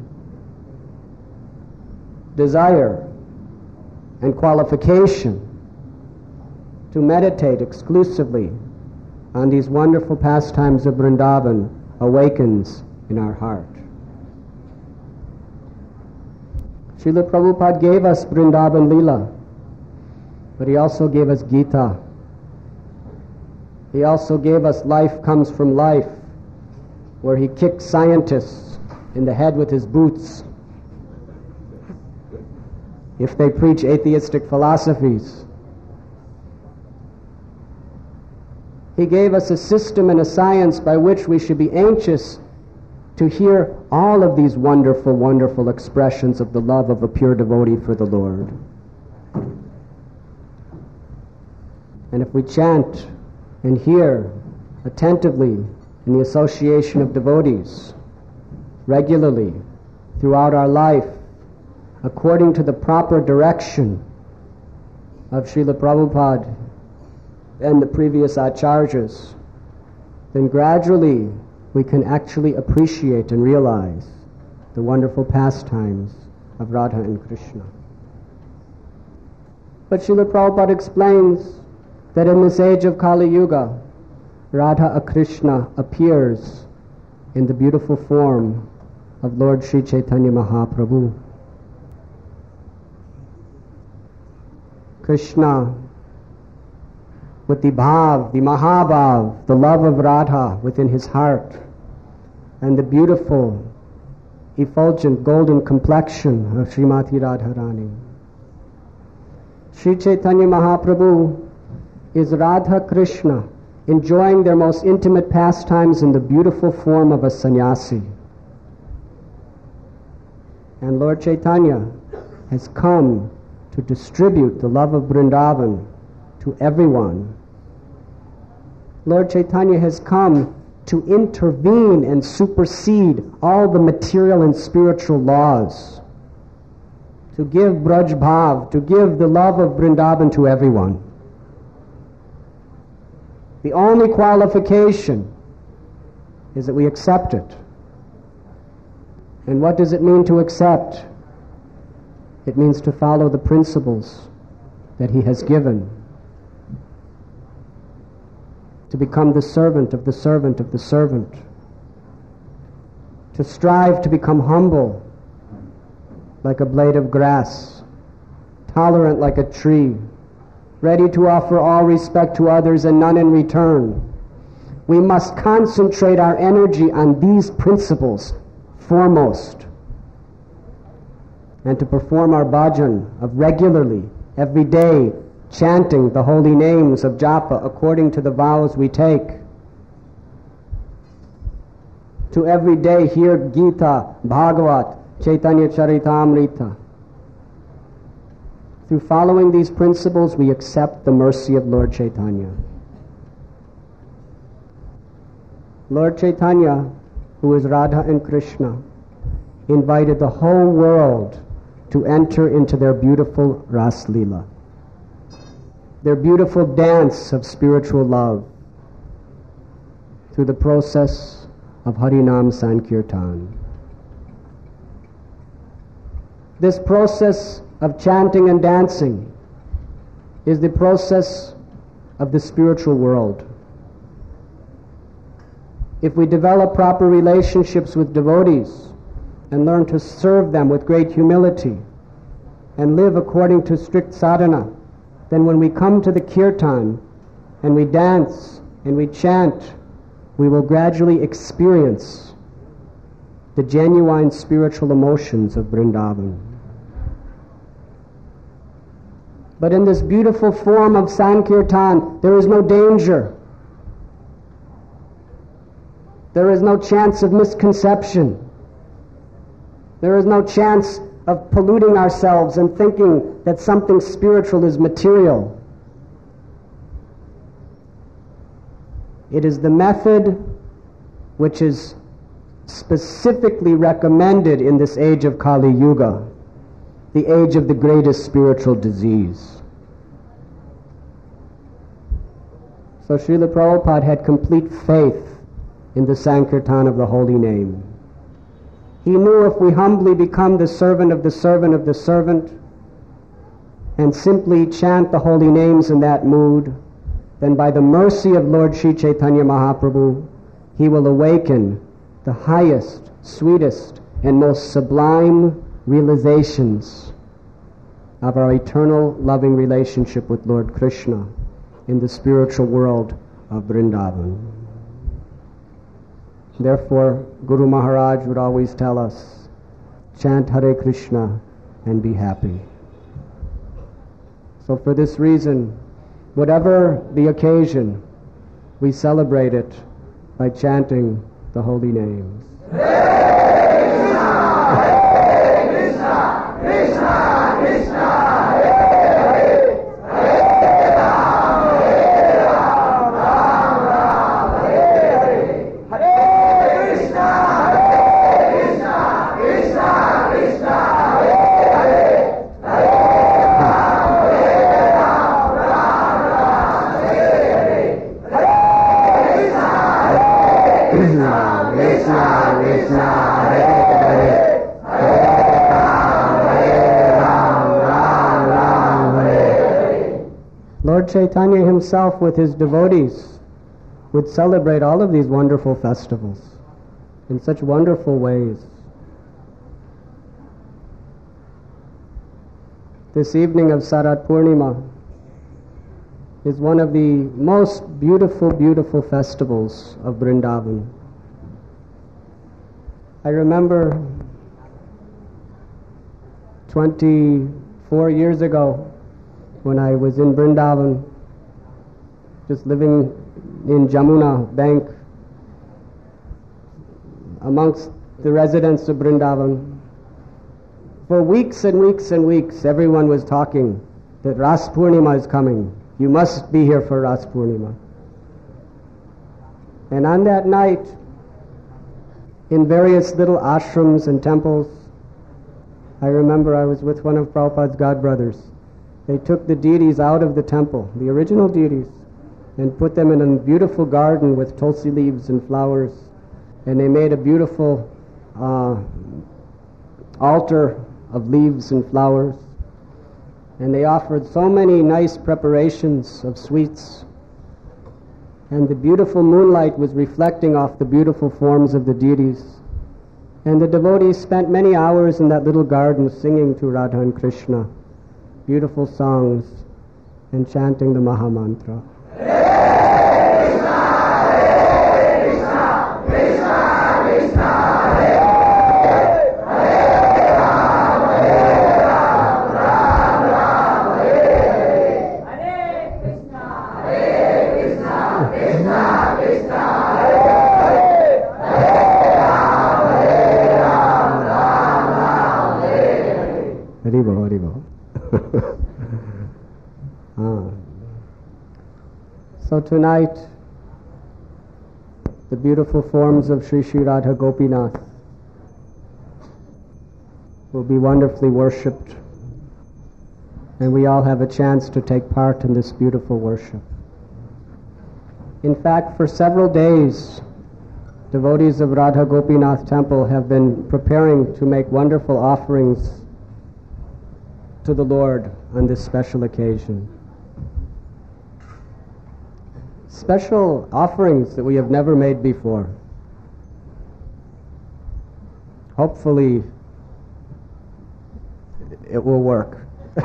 desire and qualification to meditate exclusively on these wonderful pastimes of Vrindavan awakens in our heart. Srila Prabhupada gave us Vrindavan Leela, but he also gave us Gita. He also gave us Life Comes from Life, where he kicked scientists in the head with his boots if they preach atheistic philosophies. He gave us a system and a science by which we should be anxious to hear all of these wonderful, wonderful expressions of the love of a pure devotee for the Lord. And if we chant and hear attentively in the association of devotees regularly throughout our life, according to the proper direction of Srila Prabhupada and the previous acharyas, then gradually we can actually appreciate and realize the wonderful pastimes of Radha and Krishna. But Srila Prabhupada explains that in this age of Kali Yuga, Radha Krishna appears in the beautiful form of Lord Sri Chaitanya Mahaprabhu. Krishna, with the bhav, the mahabhav, the love of Radha within his heart, and the beautiful, effulgent, golden complexion of Srimati Radharani. Sri Chaitanya Mahaprabhu is Radha Krishna enjoying their most intimate pastimes in the beautiful form of a sannyasi. And Lord Chaitanya has come to distribute the love of Vrindavan to everyone. Lord Chaitanya has come to intervene and supersede all the material and spiritual laws, to give Braj Bhav, to give the love of Vrindavan to everyone. The only qualification is that we accept it. And what does it mean to accept? It means to follow the principles that he has given, to become the servant of the servant of the servant, to strive to become humble like a blade of grass, tolerant like a tree, ready to offer all respect to others and none in return. We must concentrate our energy on these principles foremost, and to perform our bhajan of regularly, every day, chanting the holy names of japa according to the vows we take. To every day hear Gita, Bhagavat, Chaitanya Charitamrita. Through following these principles, we accept the mercy of Lord Chaitanya. Lord Chaitanya, who is Radha and Krishna, invited the whole world to enter into their beautiful Ras Leela, their beautiful dance of spiritual love, through the process of Harinam Sankirtan. This process of chanting and dancing is the process of the spiritual world. If we develop proper relationships with devotees and learn to serve them with great humility and live according to strict sadhana, then when we come to the kirtan and we dance and we chant, we will gradually experience the genuine spiritual emotions of Vrindavan. But in this beautiful form of Sankirtan, there is no danger. There is no chance of misconception. There is no chance of polluting ourselves and thinking that something spiritual is material. It is the method which is specifically recommended in this age of Kali Yuga, the age of the greatest spiritual disease. So Srila Prabhupada had complete faith in the Sankirtan of the Holy Name. He knew if we humbly become the servant of the servant of the servant and simply chant the holy names in that mood, then by the mercy of Lord Sri Chaitanya Mahaprabhu, he will awaken the highest, sweetest, and most sublime realizations of our eternal loving relationship with Lord Krishna in the spiritual world of Vrindavan. Therefore, Guru Maharaj would always tell us, chant Hare Krishna and be happy. So for this reason, whatever the occasion, we celebrate it by chanting the holy names. Lord Chaitanya himself with his devotees would celebrate all of these wonderful festivals in such wonderful ways. This evening of Sarat Purnima is one of the most beautiful, beautiful festivals of Vrindavan. I remember twenty-four years ago when I was in Vrindavan, just living in Jamuna bank amongst the residents of Vrindavan. For weeks and weeks and weeks, everyone was talking that Ras Purnima is coming. You must be here for Ras Purnima. And on that night, in various little ashrams and temples, I remember I was with one of Prabhupada's godbrothers. They took the deities out of the temple, the original deities, and put them in a beautiful garden with tulsi leaves and flowers. And they made a beautiful uh, altar of leaves and flowers. And they offered so many nice preparations of sweets. And the beautiful moonlight was reflecting off the beautiful forms of the deities. And the devotees spent many hours in that little garden singing to Radha and Krishna beautiful songs and chanting the Maha Mantra. Haribo, Haribo. ah. So tonight, the beautiful forms of Sri Sri Radha Gopinath will be wonderfully worshipped, and we all have a chance to take part in this beautiful worship. In fact, for several days, devotees of Radha Gopinath Temple have been preparing to make wonderful offerings to the Lord on this special occasion. Special offerings that we have never made before. Hopefully, it will work.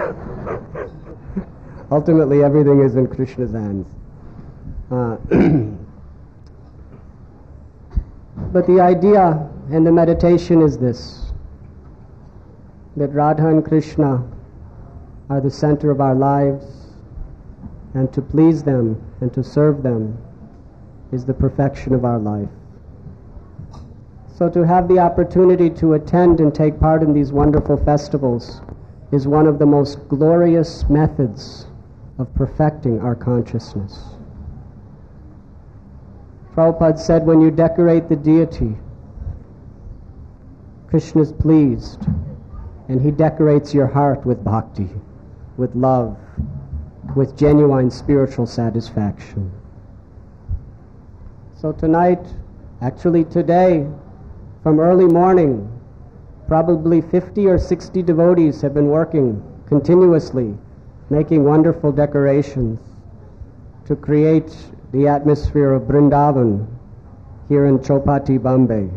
Ultimately, everything is in Krishna's hands. Uh, but the idea And the meditation is this, that Radha and Krishna are the center of our lives, and to please them and to serve them is the perfection of our life. So to have the opportunity to attend and take part in these wonderful festivals is one of the most glorious methods of perfecting our consciousness. Prabhupada said, when you decorate the deity, Krishna is pleased, and he decorates your heart with bhakti, with love, with genuine spiritual satisfaction. So tonight, actually today, from early morning, probably fifty or sixty devotees have been working continuously, making wonderful decorations to create the atmosphere of Vrindavan here in Chowpatty, Bombay.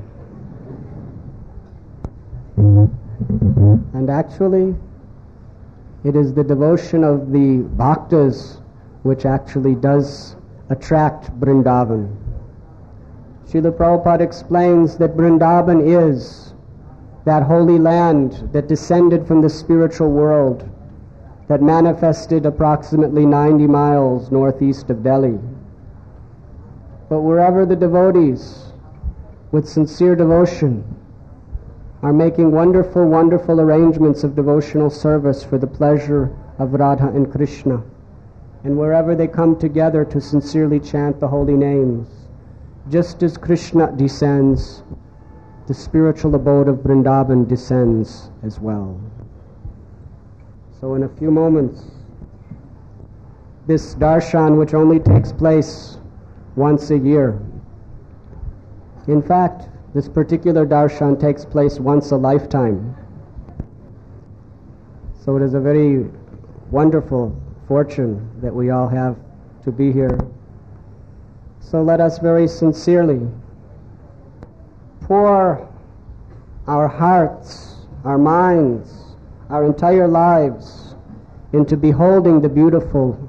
And actually, it is the devotion of the bhaktas which actually does attract Vrindavan. Srila Prabhupada explains that Vrindavan is that holy land that descended from the spiritual world, that manifested approximately ninety miles northeast of Delhi. But wherever the devotees, with sincere devotion, are making wonderful, wonderful arrangements of devotional service for the pleasure of Radha and Krishna, and wherever they come together to sincerely chant the holy names, just as Krishna descends, the spiritual abode of Vrindavan descends as well. So in a few moments, this darshan, which only takes place once a year, in fact, this particular darshan takes place once a lifetime. So it is a very wonderful fortune that we all have to be here. So let us very sincerely pour our hearts, our minds, our entire lives into beholding the beautiful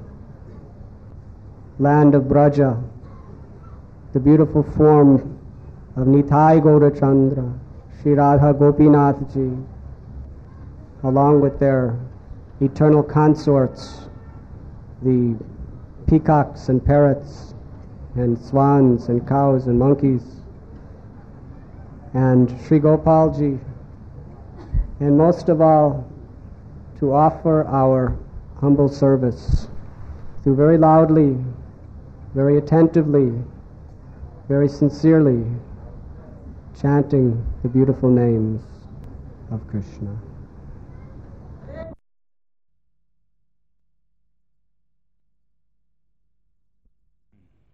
land of Braja, the beautiful form of Nitai Gaurachandra, Sri Radha Gopinath Ji, along with their eternal consorts, the peacocks and parrots, and swans and cows and monkeys, and Sri Gopal Ji, and most of all, to offer our humble service through very loudly, very attentively, very sincerely chanting the beautiful names of Krishna.